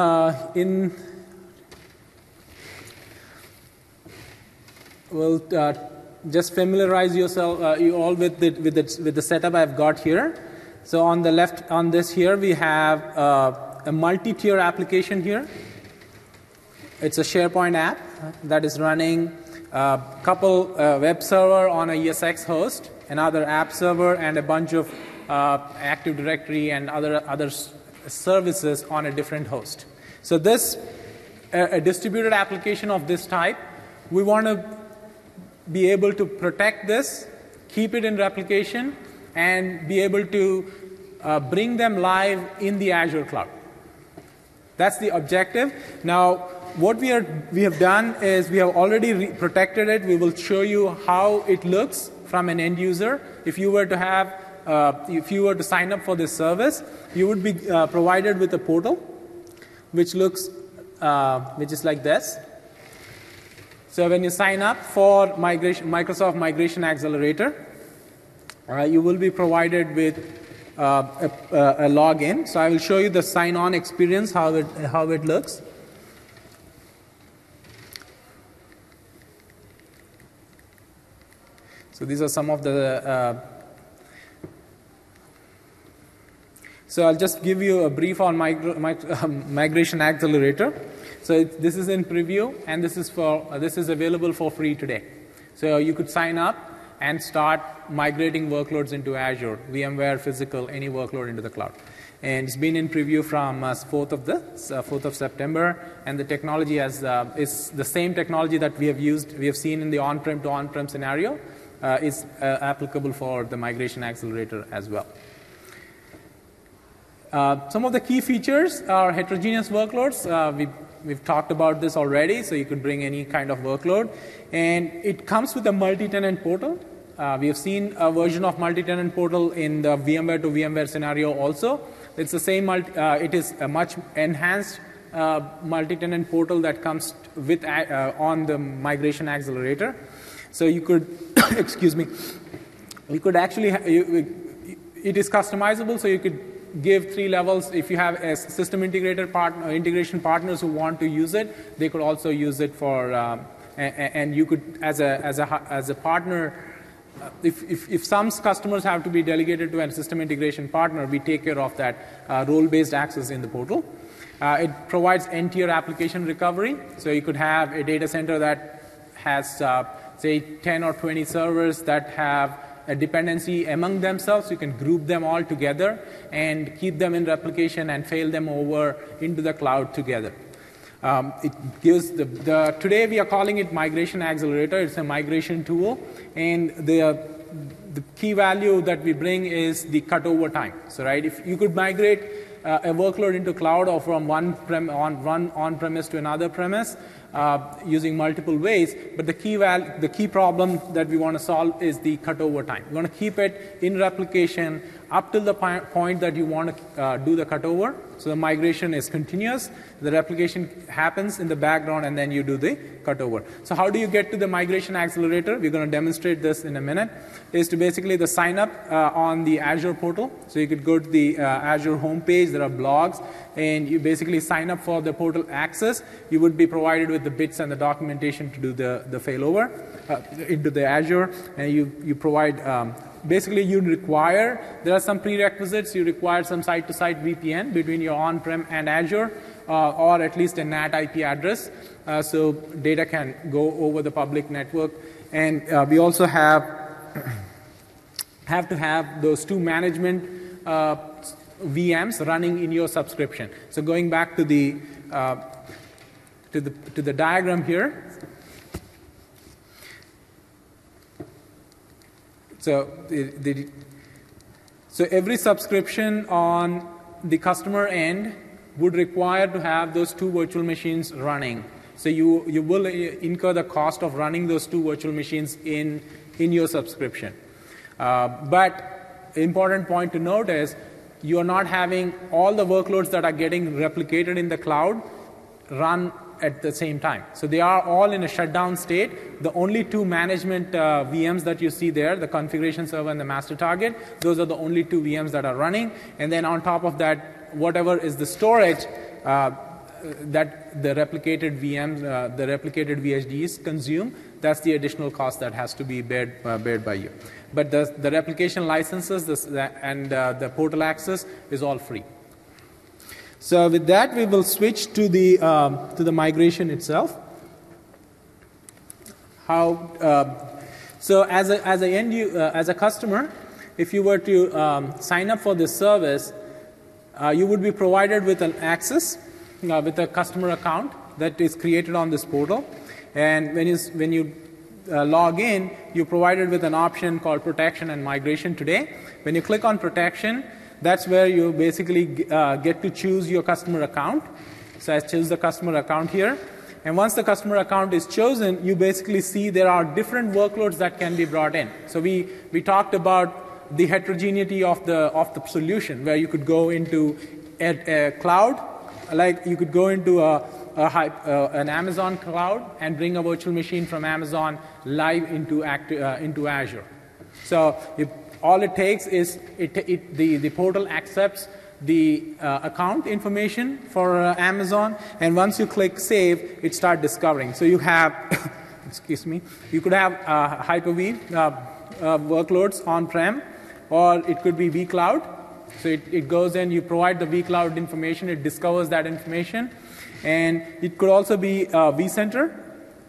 just familiarize yourself, you all with the setup I've got here. So on the left, on this here, we have a multi-tier application here. It's a SharePoint app that is running a couple web server on a ESX host, another app server, and a bunch of Active Directory and other services on a different host. So this, a distributed application of this type, we want to be able to protect this, keep it in replication, and be able to bring them live in the Azure cloud. That's the objective. Now, what we have done is we have already protected it. We will show you how it looks from an end user. If you were to sign up for this service, you would be provided with a portal, which is like this. So when you sign up for Microsoft Migration Accelerator, you will be provided with a login. So I will show you the sign-on experience, how it looks. So these are some of the. So I'll just give you a brief on Migration Accelerator. So this is in preview, and this is available for free today. So you could sign up and start migrating workloads into Azure, VMware, physical, any workload into the cloud. And it's been in preview from 4th of September, and the technology is the same technology that we have seen in the on-prem to on-prem scenario, is applicable for the Migration Accelerator as well. Some of the key features are heterogeneous workloads. We've talked about this already, so you could bring any kind of workload. And it comes with a multi-tenant portal. We have seen a version of multi-tenant portal in the VMware to VMware scenario also. It's the same, it is a much enhanced multi-tenant portal that comes with on the migration accelerator. So you could, excuse me, you could actually, it is customizable, so you could give 3 levels. If you have a system integrator integration partners who want to use it, they could also use it for, and you could, as a partner, if some customers have to be delegated to a system integration partner, we take care of that role-based access in the portal. It provides end-tier application recovery. So you could have a data center that has, say, 10 or 20 servers that have a dependency among themselves. You can group them all together and keep them in replication and fail them over into the cloud together. It gives today we are calling it Migration Accelerator. It's a migration tool, and the key value that we bring is the cutover time. So, right, if you could migrate a workload into cloud or from one on-premise to another premise using multiple ways, but the key problem that we want to solve is the cutover time. We want to keep it in replication up till the point that you want to do the cutover. So the migration is continuous. The replication happens in the background, and then you do the cutover. So how do you get to the migration accelerator? We're going to demonstrate this in a minute. Is to basically the sign up on the Azure portal. So you could go to the Azure homepage. There are blogs, and you basically sign up for the portal access. You would be provided with the bits and the documentation to do the failover into the Azure, and you provide. Basically, there are some prerequisites. You require some site-to-site VPN between your on-prem and Azure, or at least a NAT IP address, so data can go over the public network. And we also have to have those 2 management VMs running in your subscription. So going back to the diagram here. So, so every subscription on the customer end would require to have those 2 virtual machines running. So you will incur the cost of running those 2 virtual machines in your subscription. But important point to note is you are not having all the workloads that are getting replicated in the cloud run at the same time. So they are all in a shutdown state. The only 2 management VMs that you see there, the configuration server and the master target, those are the only 2 VMs that are running. And then on top of that, whatever is the storage that the replicated VMs, the replicated VHDs consume, that's the additional cost that has to be bared by you. But the replication licenses and the portal access is all free. So with that, we will switch to the migration itself. So as a customer, if you were to sign up for this service, you would be provided with an access with a customer account that is created on this portal. And when you log in, you're provided with an option called Protection and Migration today. When you click on Protection, that's where you basically get to choose your customer account. So I choose the customer account here. And once the customer account is chosen, you basically see there are different workloads that can be brought in. So we talked about the heterogeneity of the solution, where you could go into a cloud, like you could go into an Amazon cloud and bring a virtual machine from Amazon live into Azure. So all it takes is the portal accepts the account information for Amazon, and once you click Save, it starts discovering. So you have, excuse me, you could have Hyper-V workloads on-prem, or it could be vCloud. So it goes in, you provide the vCloud information, it discovers that information, and it could also be vCenter.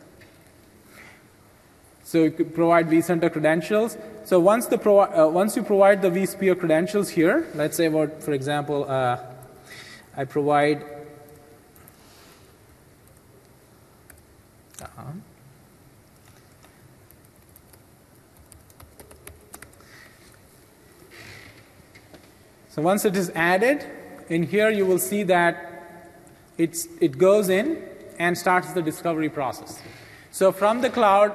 So you could provide vCenter credentials. So once you provide the vSphere credentials here, let's say, for example, I provide. So once it is added, in here you will see that it goes in and starts the discovery process. So from the cloud,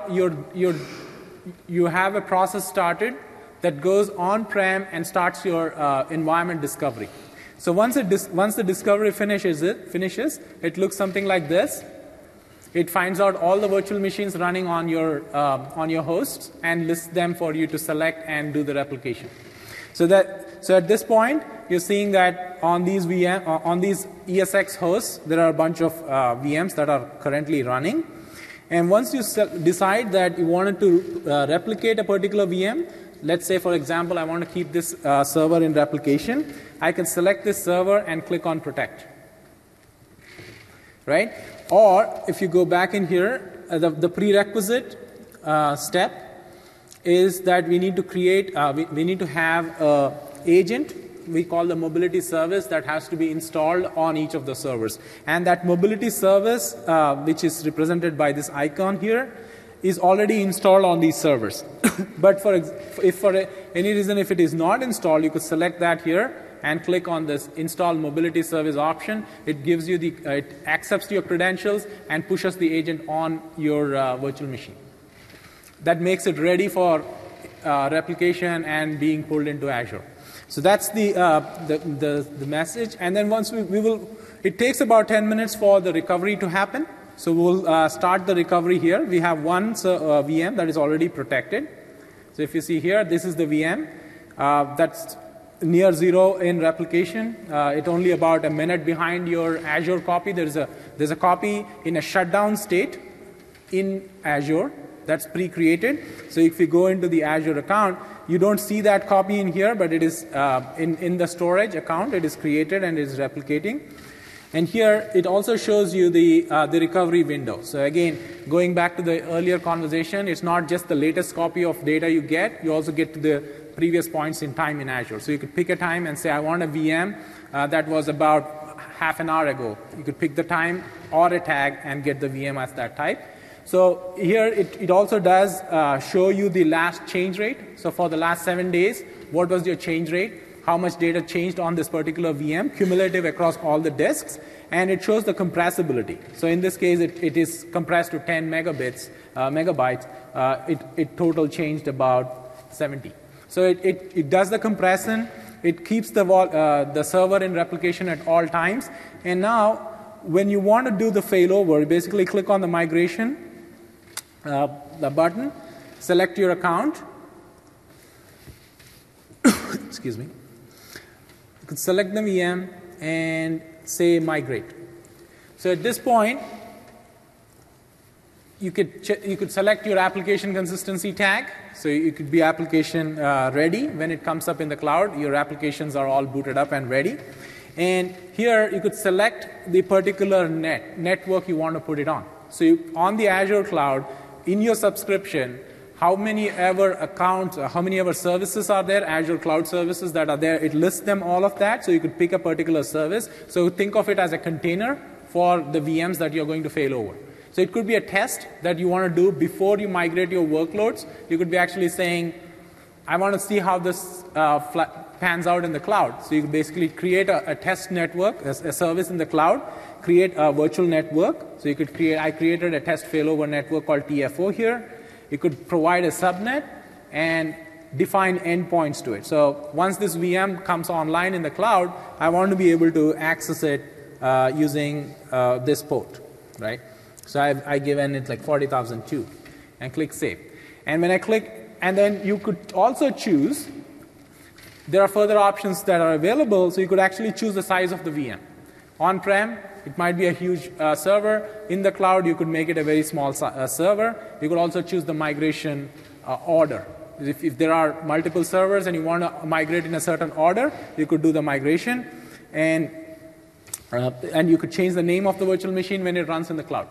you have a process started that goes on-prem and starts your environment discovery. So once the discovery finishes, it looks something like this. It finds out all the virtual machines running on your hosts and lists them for you to select and do the replication. So at this point, you're seeing that on these ESX hosts, there are a bunch of VMs that are currently running. And once you decide that you wanted to replicate a particular VM, let's say, for example, I want to keep this server in replication, I can select this server and click on Protect. Right? Or if you go back in here, the prerequisite step is that we need to create, we need to have an agent we call the mobility service that has to be installed on each of the servers. And that mobility service, which is represented by this icon here, is already installed on these servers. But if for any reason if it is not installed, you could select that here and click on this install mobility service option. It gives you it accepts your credentials and pushes the agent on your virtual machine. That makes it ready for replication and being pulled into Azure. So that's the message. And then once it takes about 10 minutes for the recovery to happen. So we'll start the recovery here. We have one VM that is already protected. So if you see here, this is the VM that's near zero in replication. It's only about a minute behind your Azure copy. There's a copy in a shutdown state in Azure that's pre-created. So if you go into the Azure account, you don't see that copy in here, but it is in the storage account. It is created and is replicating. And here it also shows you the recovery window. So again, going back to the earlier conversation, it's not just the latest copy of data you get. You also get to the previous points in time in Azure. So you could pick a time and say, I want a VM that was about half an hour ago. You could pick the time or a tag and get the VM as that type. So here it also does show you the last change rate. So for the last 7 days, what was your change rate? How much data changed on this particular VM, cumulative across all the disks, and it shows the compressibility. So in this case, it is compressed to 10 megabytes. It total changed about 70. So it does the compression. It keeps the server in replication at all times. And now, when you want to do the failover, you basically click on the migration the button, select your account. Excuse me. You could select the VM and say migrate. So at this point, you could select your application consistency tag. So you could be application ready when it comes up in the cloud. Your applications are all booted up and ready. And here you could select the particular network you want to put it on. So on the Azure cloud, in your subscription, how many ever accounts, how many ever services are there, Azure Cloud Services that are there, it lists them all of that, so you could pick a particular service. So think of it as a container for the VMs that you're going to fail over. So it could be a test that you want to do before you migrate your workloads. You could be actually saying, I want to see how this pans out in the cloud. So you could basically create a test network, a service in the cloud, create a virtual network. So you could I created a test failover network called TFO here. You could provide a subnet and define endpoints to it. So once this VM comes online in the cloud, I want to be able to access it using this port, right? So I've given it like 40,002 and click Save. And when I click, and then you could also choose, there are further options that are available, so you could actually choose the size of the VM. On-prem, it might be a huge server. In the cloud, you could make it a very small server. You could also choose the migration order. If there are multiple servers and you want to migrate in a certain order, you could do the migration. And you could change the name of the virtual machine when it runs in the cloud.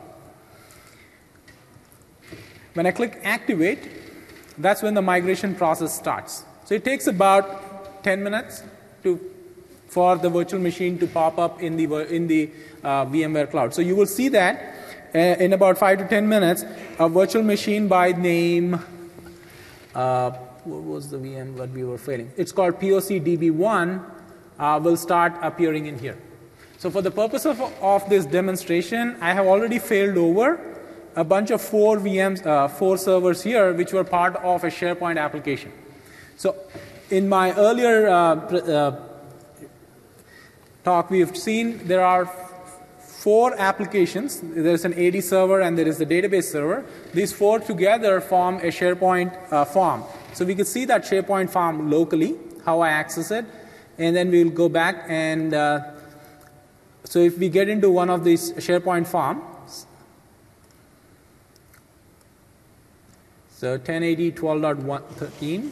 When I click Activate, that's when the migration process starts. So it takes about 10 minutes for the virtual machine to pop up in the VMware cloud. So you will see that in about 5 to 10 minutes, a virtual machine by name, what was the VM that we were failing? It's called POC DB1 will start appearing in here. So for the purpose of this demonstration, I have already failed over a bunch of 4 VMs, 4 servers here, which were part of a SharePoint application. So in my earlier talk, we have seen there are 4 applications. There's an AD server and there is the database server. These 4 together form a SharePoint farm. So we can see that SharePoint farm locally, how I access it, and then we'll go back and so if we get into one of these SharePoint farms, so 1080.12.13.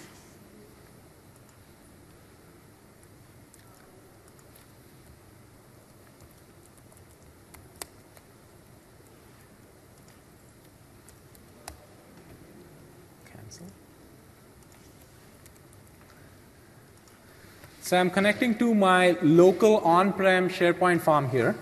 So I'm connecting to my local on-prem SharePoint farm here.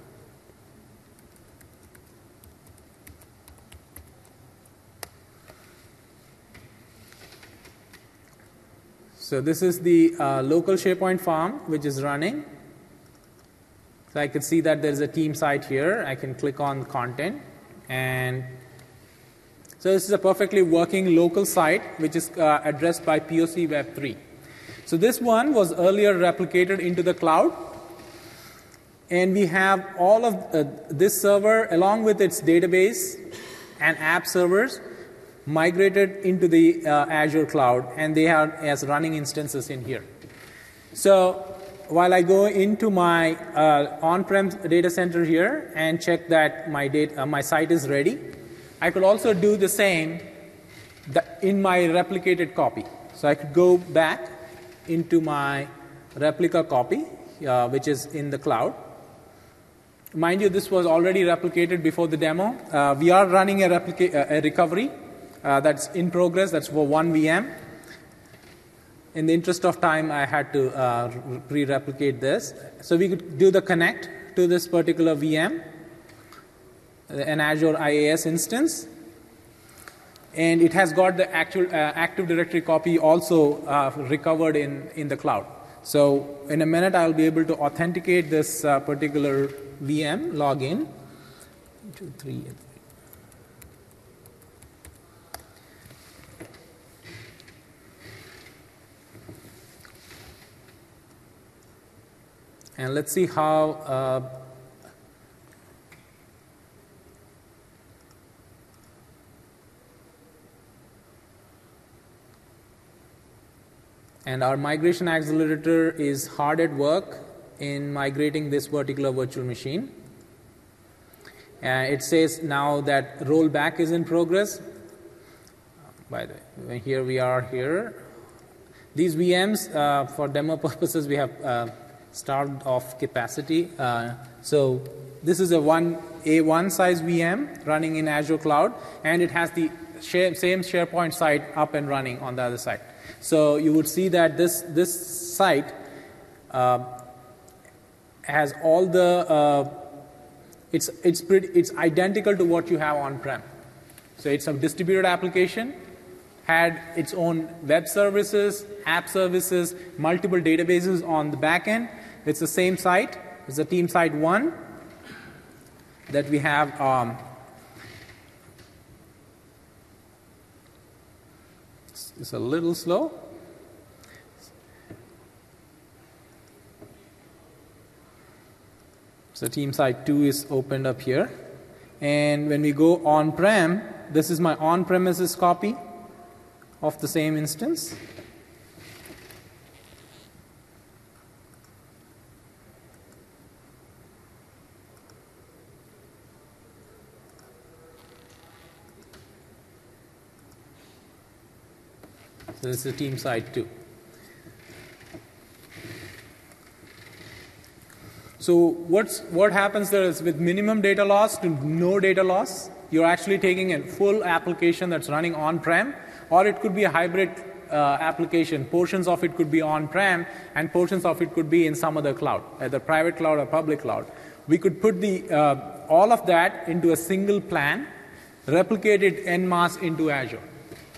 So this is the local SharePoint farm which is running. So I can see that there's a team site here. I can click on content, and so this is a perfectly working local site which is addressed by POC Web 3. So this one was earlier replicated into the cloud, and we have all of this server along with its database and app servers migrated into the Azure cloud, and they are as running instances in here. So while I go into my on-prem data center here and check that my site is ready, I could also do the same in my replicated copy. So I could go back into my replica copy, which is in the cloud. Mind you, this was already replicated before the demo. We are running a recovery that's in progress. That's for 1 VM. In the interest of time, I had to pre-replicate this. So we could do the connect to this particular VM, an Azure IaaS instance. And it has got the actual Active Directory copy also recovered in the cloud. So in a minute, I'll be able to authenticate this particular VM, log in. 1, 2, 3, and 4. And let's see how and our migration accelerator is hard at work in migrating this particular virtual machine. It says now that rollback is in progress. By the way, here we are here. These VMs, for demo purposes, we have starved of capacity. So this is a A1 size VM running in Azure Cloud, and it has the same SharePoint site up and running on the other side. So you would see that this site has all the it's identical to what you have on-prem. So it's a distributed application, had its own web services, app services, multiple databases on the back end. It's the same site. It's the team site 1 that we have. It's a little slow. So team site 2 is opened up here. And when we go on-prem, this is my on-premises copy of the same instance. So this is team site 2. So what happens there is with minimum data loss to no data loss, you're actually taking a full application that's running on-prem, or it could be a hybrid application. Portions of it could be on-prem, and portions of it could be in some other cloud, either private cloud or public cloud. We could put all of that into a single plan, replicate it en masse into Azure.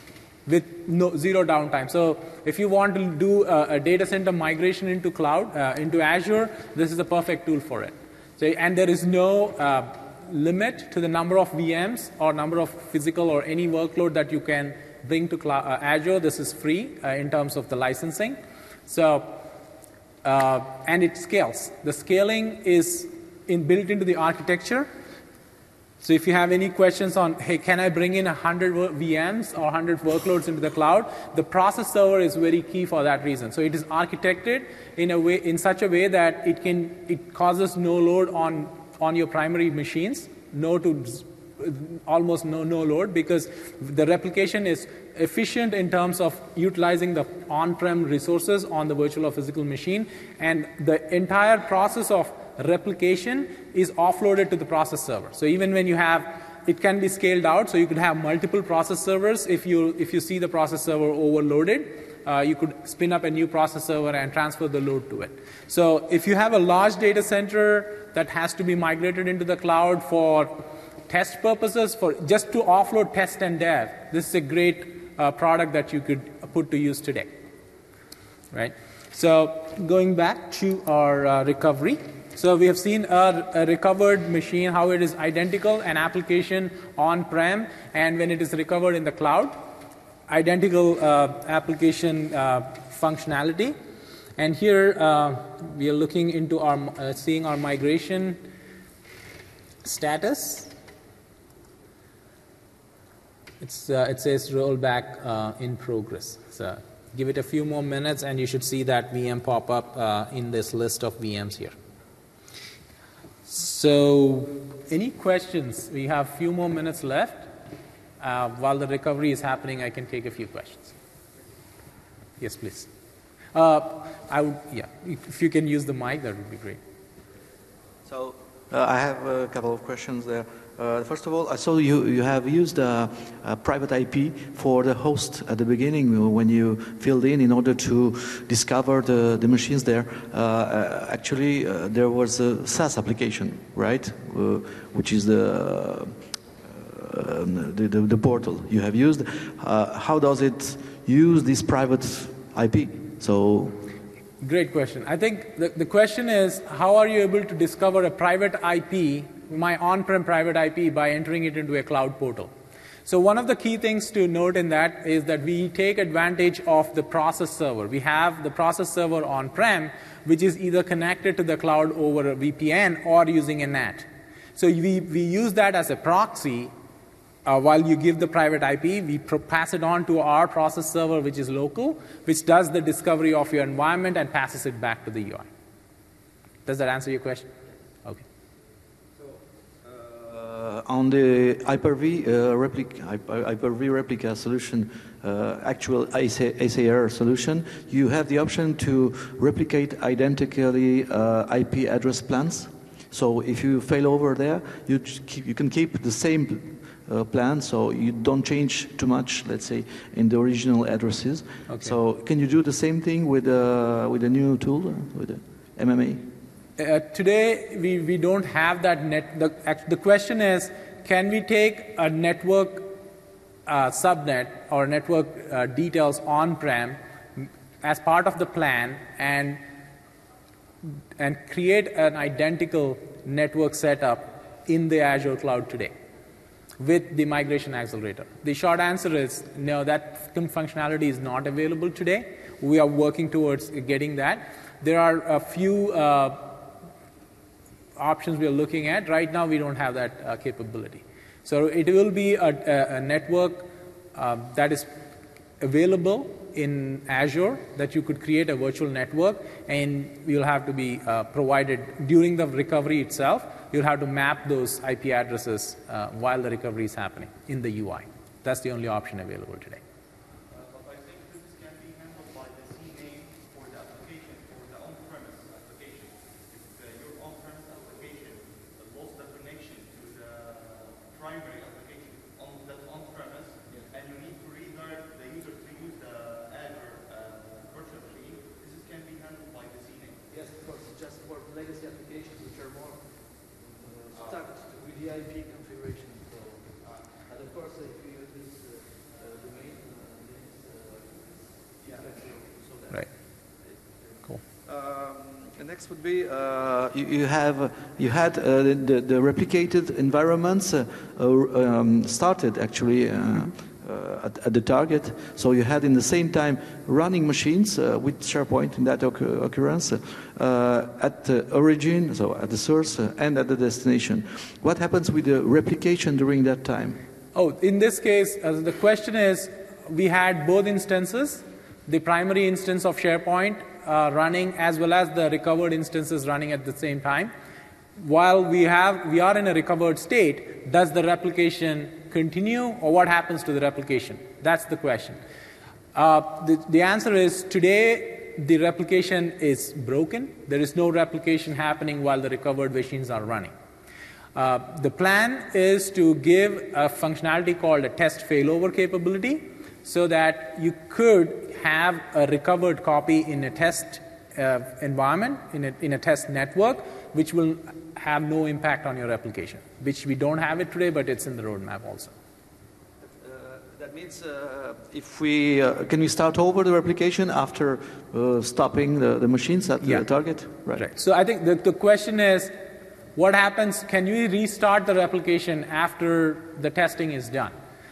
with zero downtime. So if you want to do a data center migration into cloud, into Azure, this is the perfect tool for it. So, and there is no limit to the number of VMs or number of physical or any workload that you can bring to Azure. This is free in terms of the licensing. So, and it scales. The scaling is built into the architecture. So if you have any questions on, hey, can I bring in 100 VMs or 100 workloads into the cloud, the process server is very key for that reason. So it is architected in such a way that it causes no load on your primary machines, almost no load, because the replication is efficient in terms of utilizing the on-prem resources on the virtual or physical machine, and the entire process of replication is offloaded to the process server. So even when you have, it can be scaled out, so you could have multiple process servers. If you see the process server overloaded, you could spin up a new process server and transfer the load to it. So if you have a large data center that has to be migrated into the cloud for test purposes, for just to offload test and dev, this is a great product that you could put to use today, right? So going back to our recovery. So we have seen a recovered machine, how it is identical an application on-prem, and when it is recovered in the cloud, identical application functionality. And here we are looking into our seeing our migration status. It says rollback in progress. So give it a few more minutes, and you should see that VM pop up in this list of VMs here. So, any questions? We have a few more minutes left. While the recovery is happening, I can take a few questions. Yes, please. If you can use the mic, that would be great. So, I have a couple of questions there. First of all, I saw you have used a private IP for the host at the beginning when you filled in order to discover the machines there. Actually, there was a SaaS application, right? Which is the portal you have used. How does it use this private IP? So. Great question. I think the question is, how are you able to discover a private IP, my on-prem private IP, by entering it into a cloud portal? So one of the key things to note in that is that we take advantage of the process server. We have the process server on-prem, which is either connected to the cloud over a VPN or using a NAT. So we use that as a proxy. While you give the private IP, we pass it on to our process server, which is local, which does the discovery of your environment and passes it back to the UI. Does that answer your question? Okay. So, on the Hyper-V replica solution, actual ACR solution, you have the option to replicate identically IP address plans. So if you fail over there, you can keep the same plan, so you don't change too much, let's say, in the original addresses. Okay. So can you do the same thing with a new tool, with the MMA? Today, we don't have that the question is, can we take a network subnet or network details on-prem as part of the plan and create an identical network setup in the Azure cloud today with the migration accelerator? The short answer is no, that functionality is not available today. We are working towards getting that. There are a few options we are looking at. Right now, we don't have that capability. So it will be a network that is available in Azure, that you could create a virtual network, and you'll have to be provided during the recovery itself. You'll have to map those IP addresses while the recovery is happening in the UI. That's the only option available today. But I think this can be handled by the CNAME for the application, for the on-premise application. If your on-premise application lost the connection to the primary application that's on-premise, and you need to redirect the user to use the Azure virtual machine, this can be handled by the CNAME. Yes, of course, just for legacy applications which are more stuck with the IP configuration. So, and of course, if you use this domain, Next would be you had the replicated environments started actually at the target. So you had in the same time running machines with SharePoint in that occurrence at the origin, so at the source, and at the destination. What happens with the replication during that time? Oh, in this case, the question is, we had both instances, the primary instance of SharePoint running as well as the recovered instances running at the same time. While we are in a recovered state, does the replication continue, or what happens to the replication? That's the question. The answer is, today the replication is broken. There is no replication happening while the recovered machines are running. The plan is to give a functionality called a test failover capability, so that you could have a recovered copy in a test environment, in a test network, which will have no impact on your replication, which we don't have it today, but it's in the roadmap also. That means if we can we start over the replication after stopping the machines at the target? Right. So I think the question is, what happens? Can you restart the replication after the testing is done?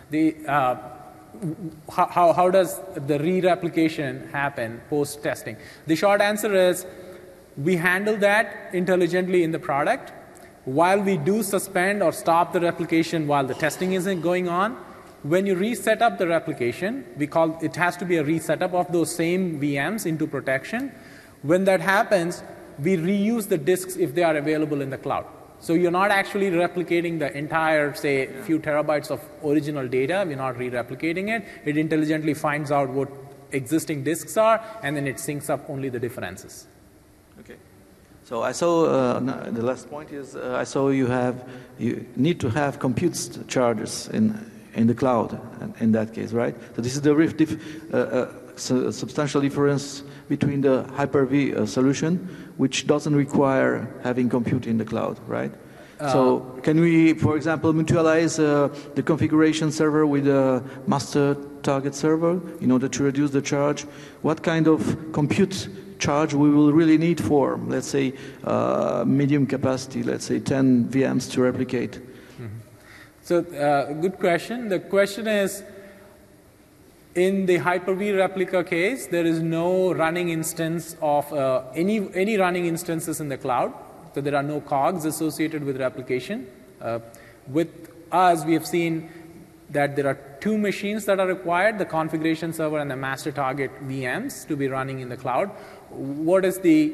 How does the re-replication happen post-testing? The short answer is, we handle that intelligently in the product. While we do suspend or stop the replication while the testing isn't going on, when you reset up the replication, it has to be a reset up of those same VMs into protection. When that happens, we reuse the disks if they are available in the cloud. So you're not actually replicating the entire, say, few terabytes of original data. We're not re-replicating it. It intelligently finds out what existing disks are, and then it syncs up only the differences. Okay. So I saw the last point is I saw you need to have compute charges in the cloud in that case, right? So this is the substantial difference between the Hyper-V solution, which doesn't require having compute in the cloud, right? So can we, for example, mutualize the configuration server with a master target server in order to reduce the charge? What kind of compute charge we will really need for, let's say, medium capacity, let's say 10 VMs to replicate? Mm-hmm. So good question. The question is, in the Hyper-V replica case, there is no running instance of any running instances in the cloud. So there are no cogs associated with replication. With us, we have seen that there are two machines that are required, the configuration server and the master target VMs, to be running in the cloud. What is the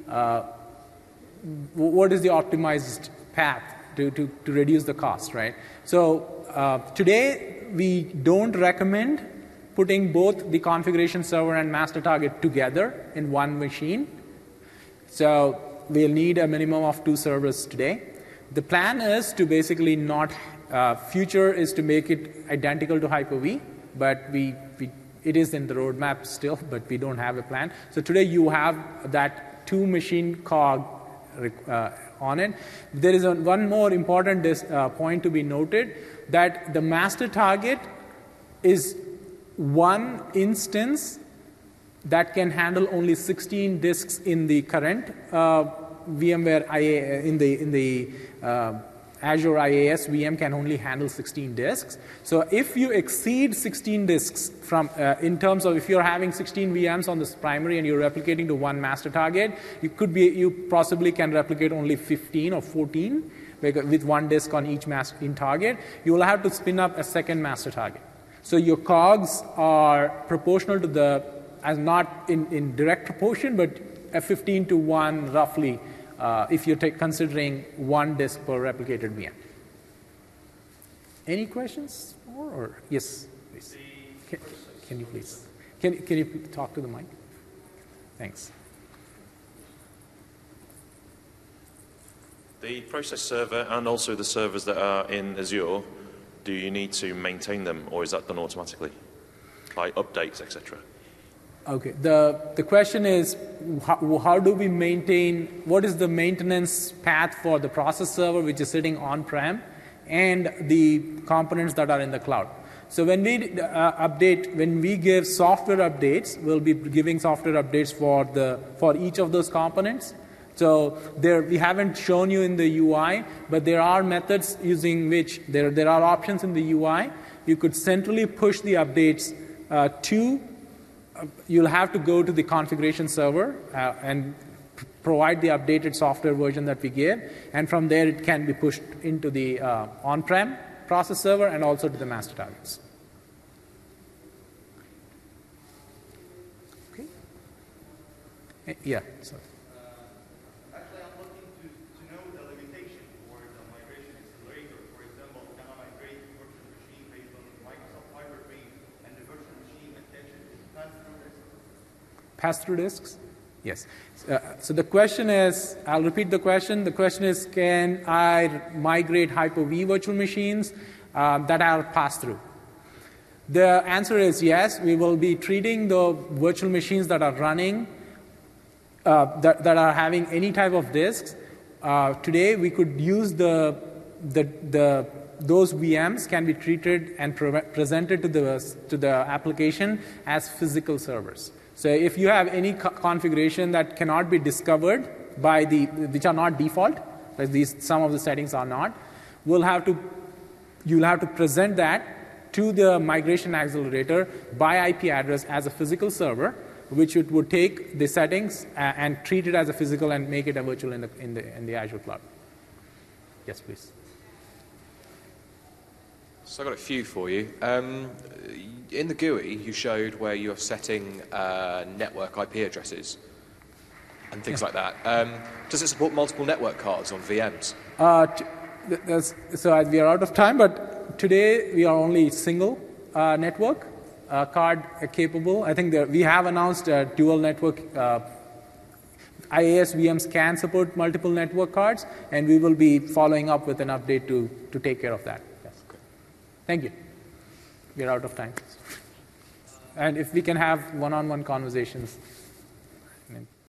optimized path to reduce the cost, right? So today, we don't recommend putting both the configuration server and master target together in one machine. So we'll need a minimum of 2 servers today. The plan is to basically future is to make it identical to Hyper-V, but it is in the roadmap still, but we don't have a plan. So today you have that 2 machine cog on it. There is one more important point to be noted, that the master target is one instance that can handle only 16 disks in the current VMware in the Azure IaaS VM can only handle 16 disks. So if you exceed 16 disks in terms of if you're having 16 VMs on this primary and you're replicating to one master target, you possibly can replicate only 15 or 14 with one disk on each in target. You will have to spin up a second master target. So your cogs are proportional to as not in direct proportion, but a 15 to 1 roughly, if you're considering one disk per replicated VM. Any questions? Or yes, please. Can you please? Can you talk to the mic? Thanks. The process server and also the servers that are in Azure, do you need to maintain them, or is that done automatically, like updates, etc.? Okay. The question is, how do we maintain? What is the maintenance path for the process server, which is sitting on-prem, and the components that are in the cloud? So when we when we give software updates, we'll be giving software updates for each of those components. So we haven't shown you in the UI, but there are methods using which there are options in the UI. You could centrally push the updates you'll have to go to the configuration server and provide the updated software version that we gave, and from there it can be pushed into the on-prem process server and also to the master targets. Okay. Yeah. So. Actually, I'm looking to know the limitation for the migration accelerator. For example, can I migrate the virtual machine based on Microsoft Hyper-V and the virtual machine attention to pass-through disks? Pass-through disks? Yes. So the question is, I'll repeat the question. The question is, can I migrate Hyper-V virtual machines that are pass-through? The answer is yes. We will be treating the virtual machines that are running, that are having any type of disks. Today, we could use those VMs can be treated and presented to the application as physical servers. So if you have any configuration that cannot be discovered which are not default, like some of the settings are not, you'll have to present that to the migration accelerator by IP address as a physical server, which it would take the settings and treat it as a physical and make it a virtual in the Azure cloud. Yes, please. So I've got a few for you. In the GUI, you showed where you're setting network IP addresses and things like that. Does it support multiple network cards on VMs? So we are out of time, but today we are only single network card capable. I think we have announced dual network. IaaS VMs can support multiple network cards, and we will be following up with an update to take care of that. Yes. Thank you. We are out of time. And if we can have one-on-one conversations.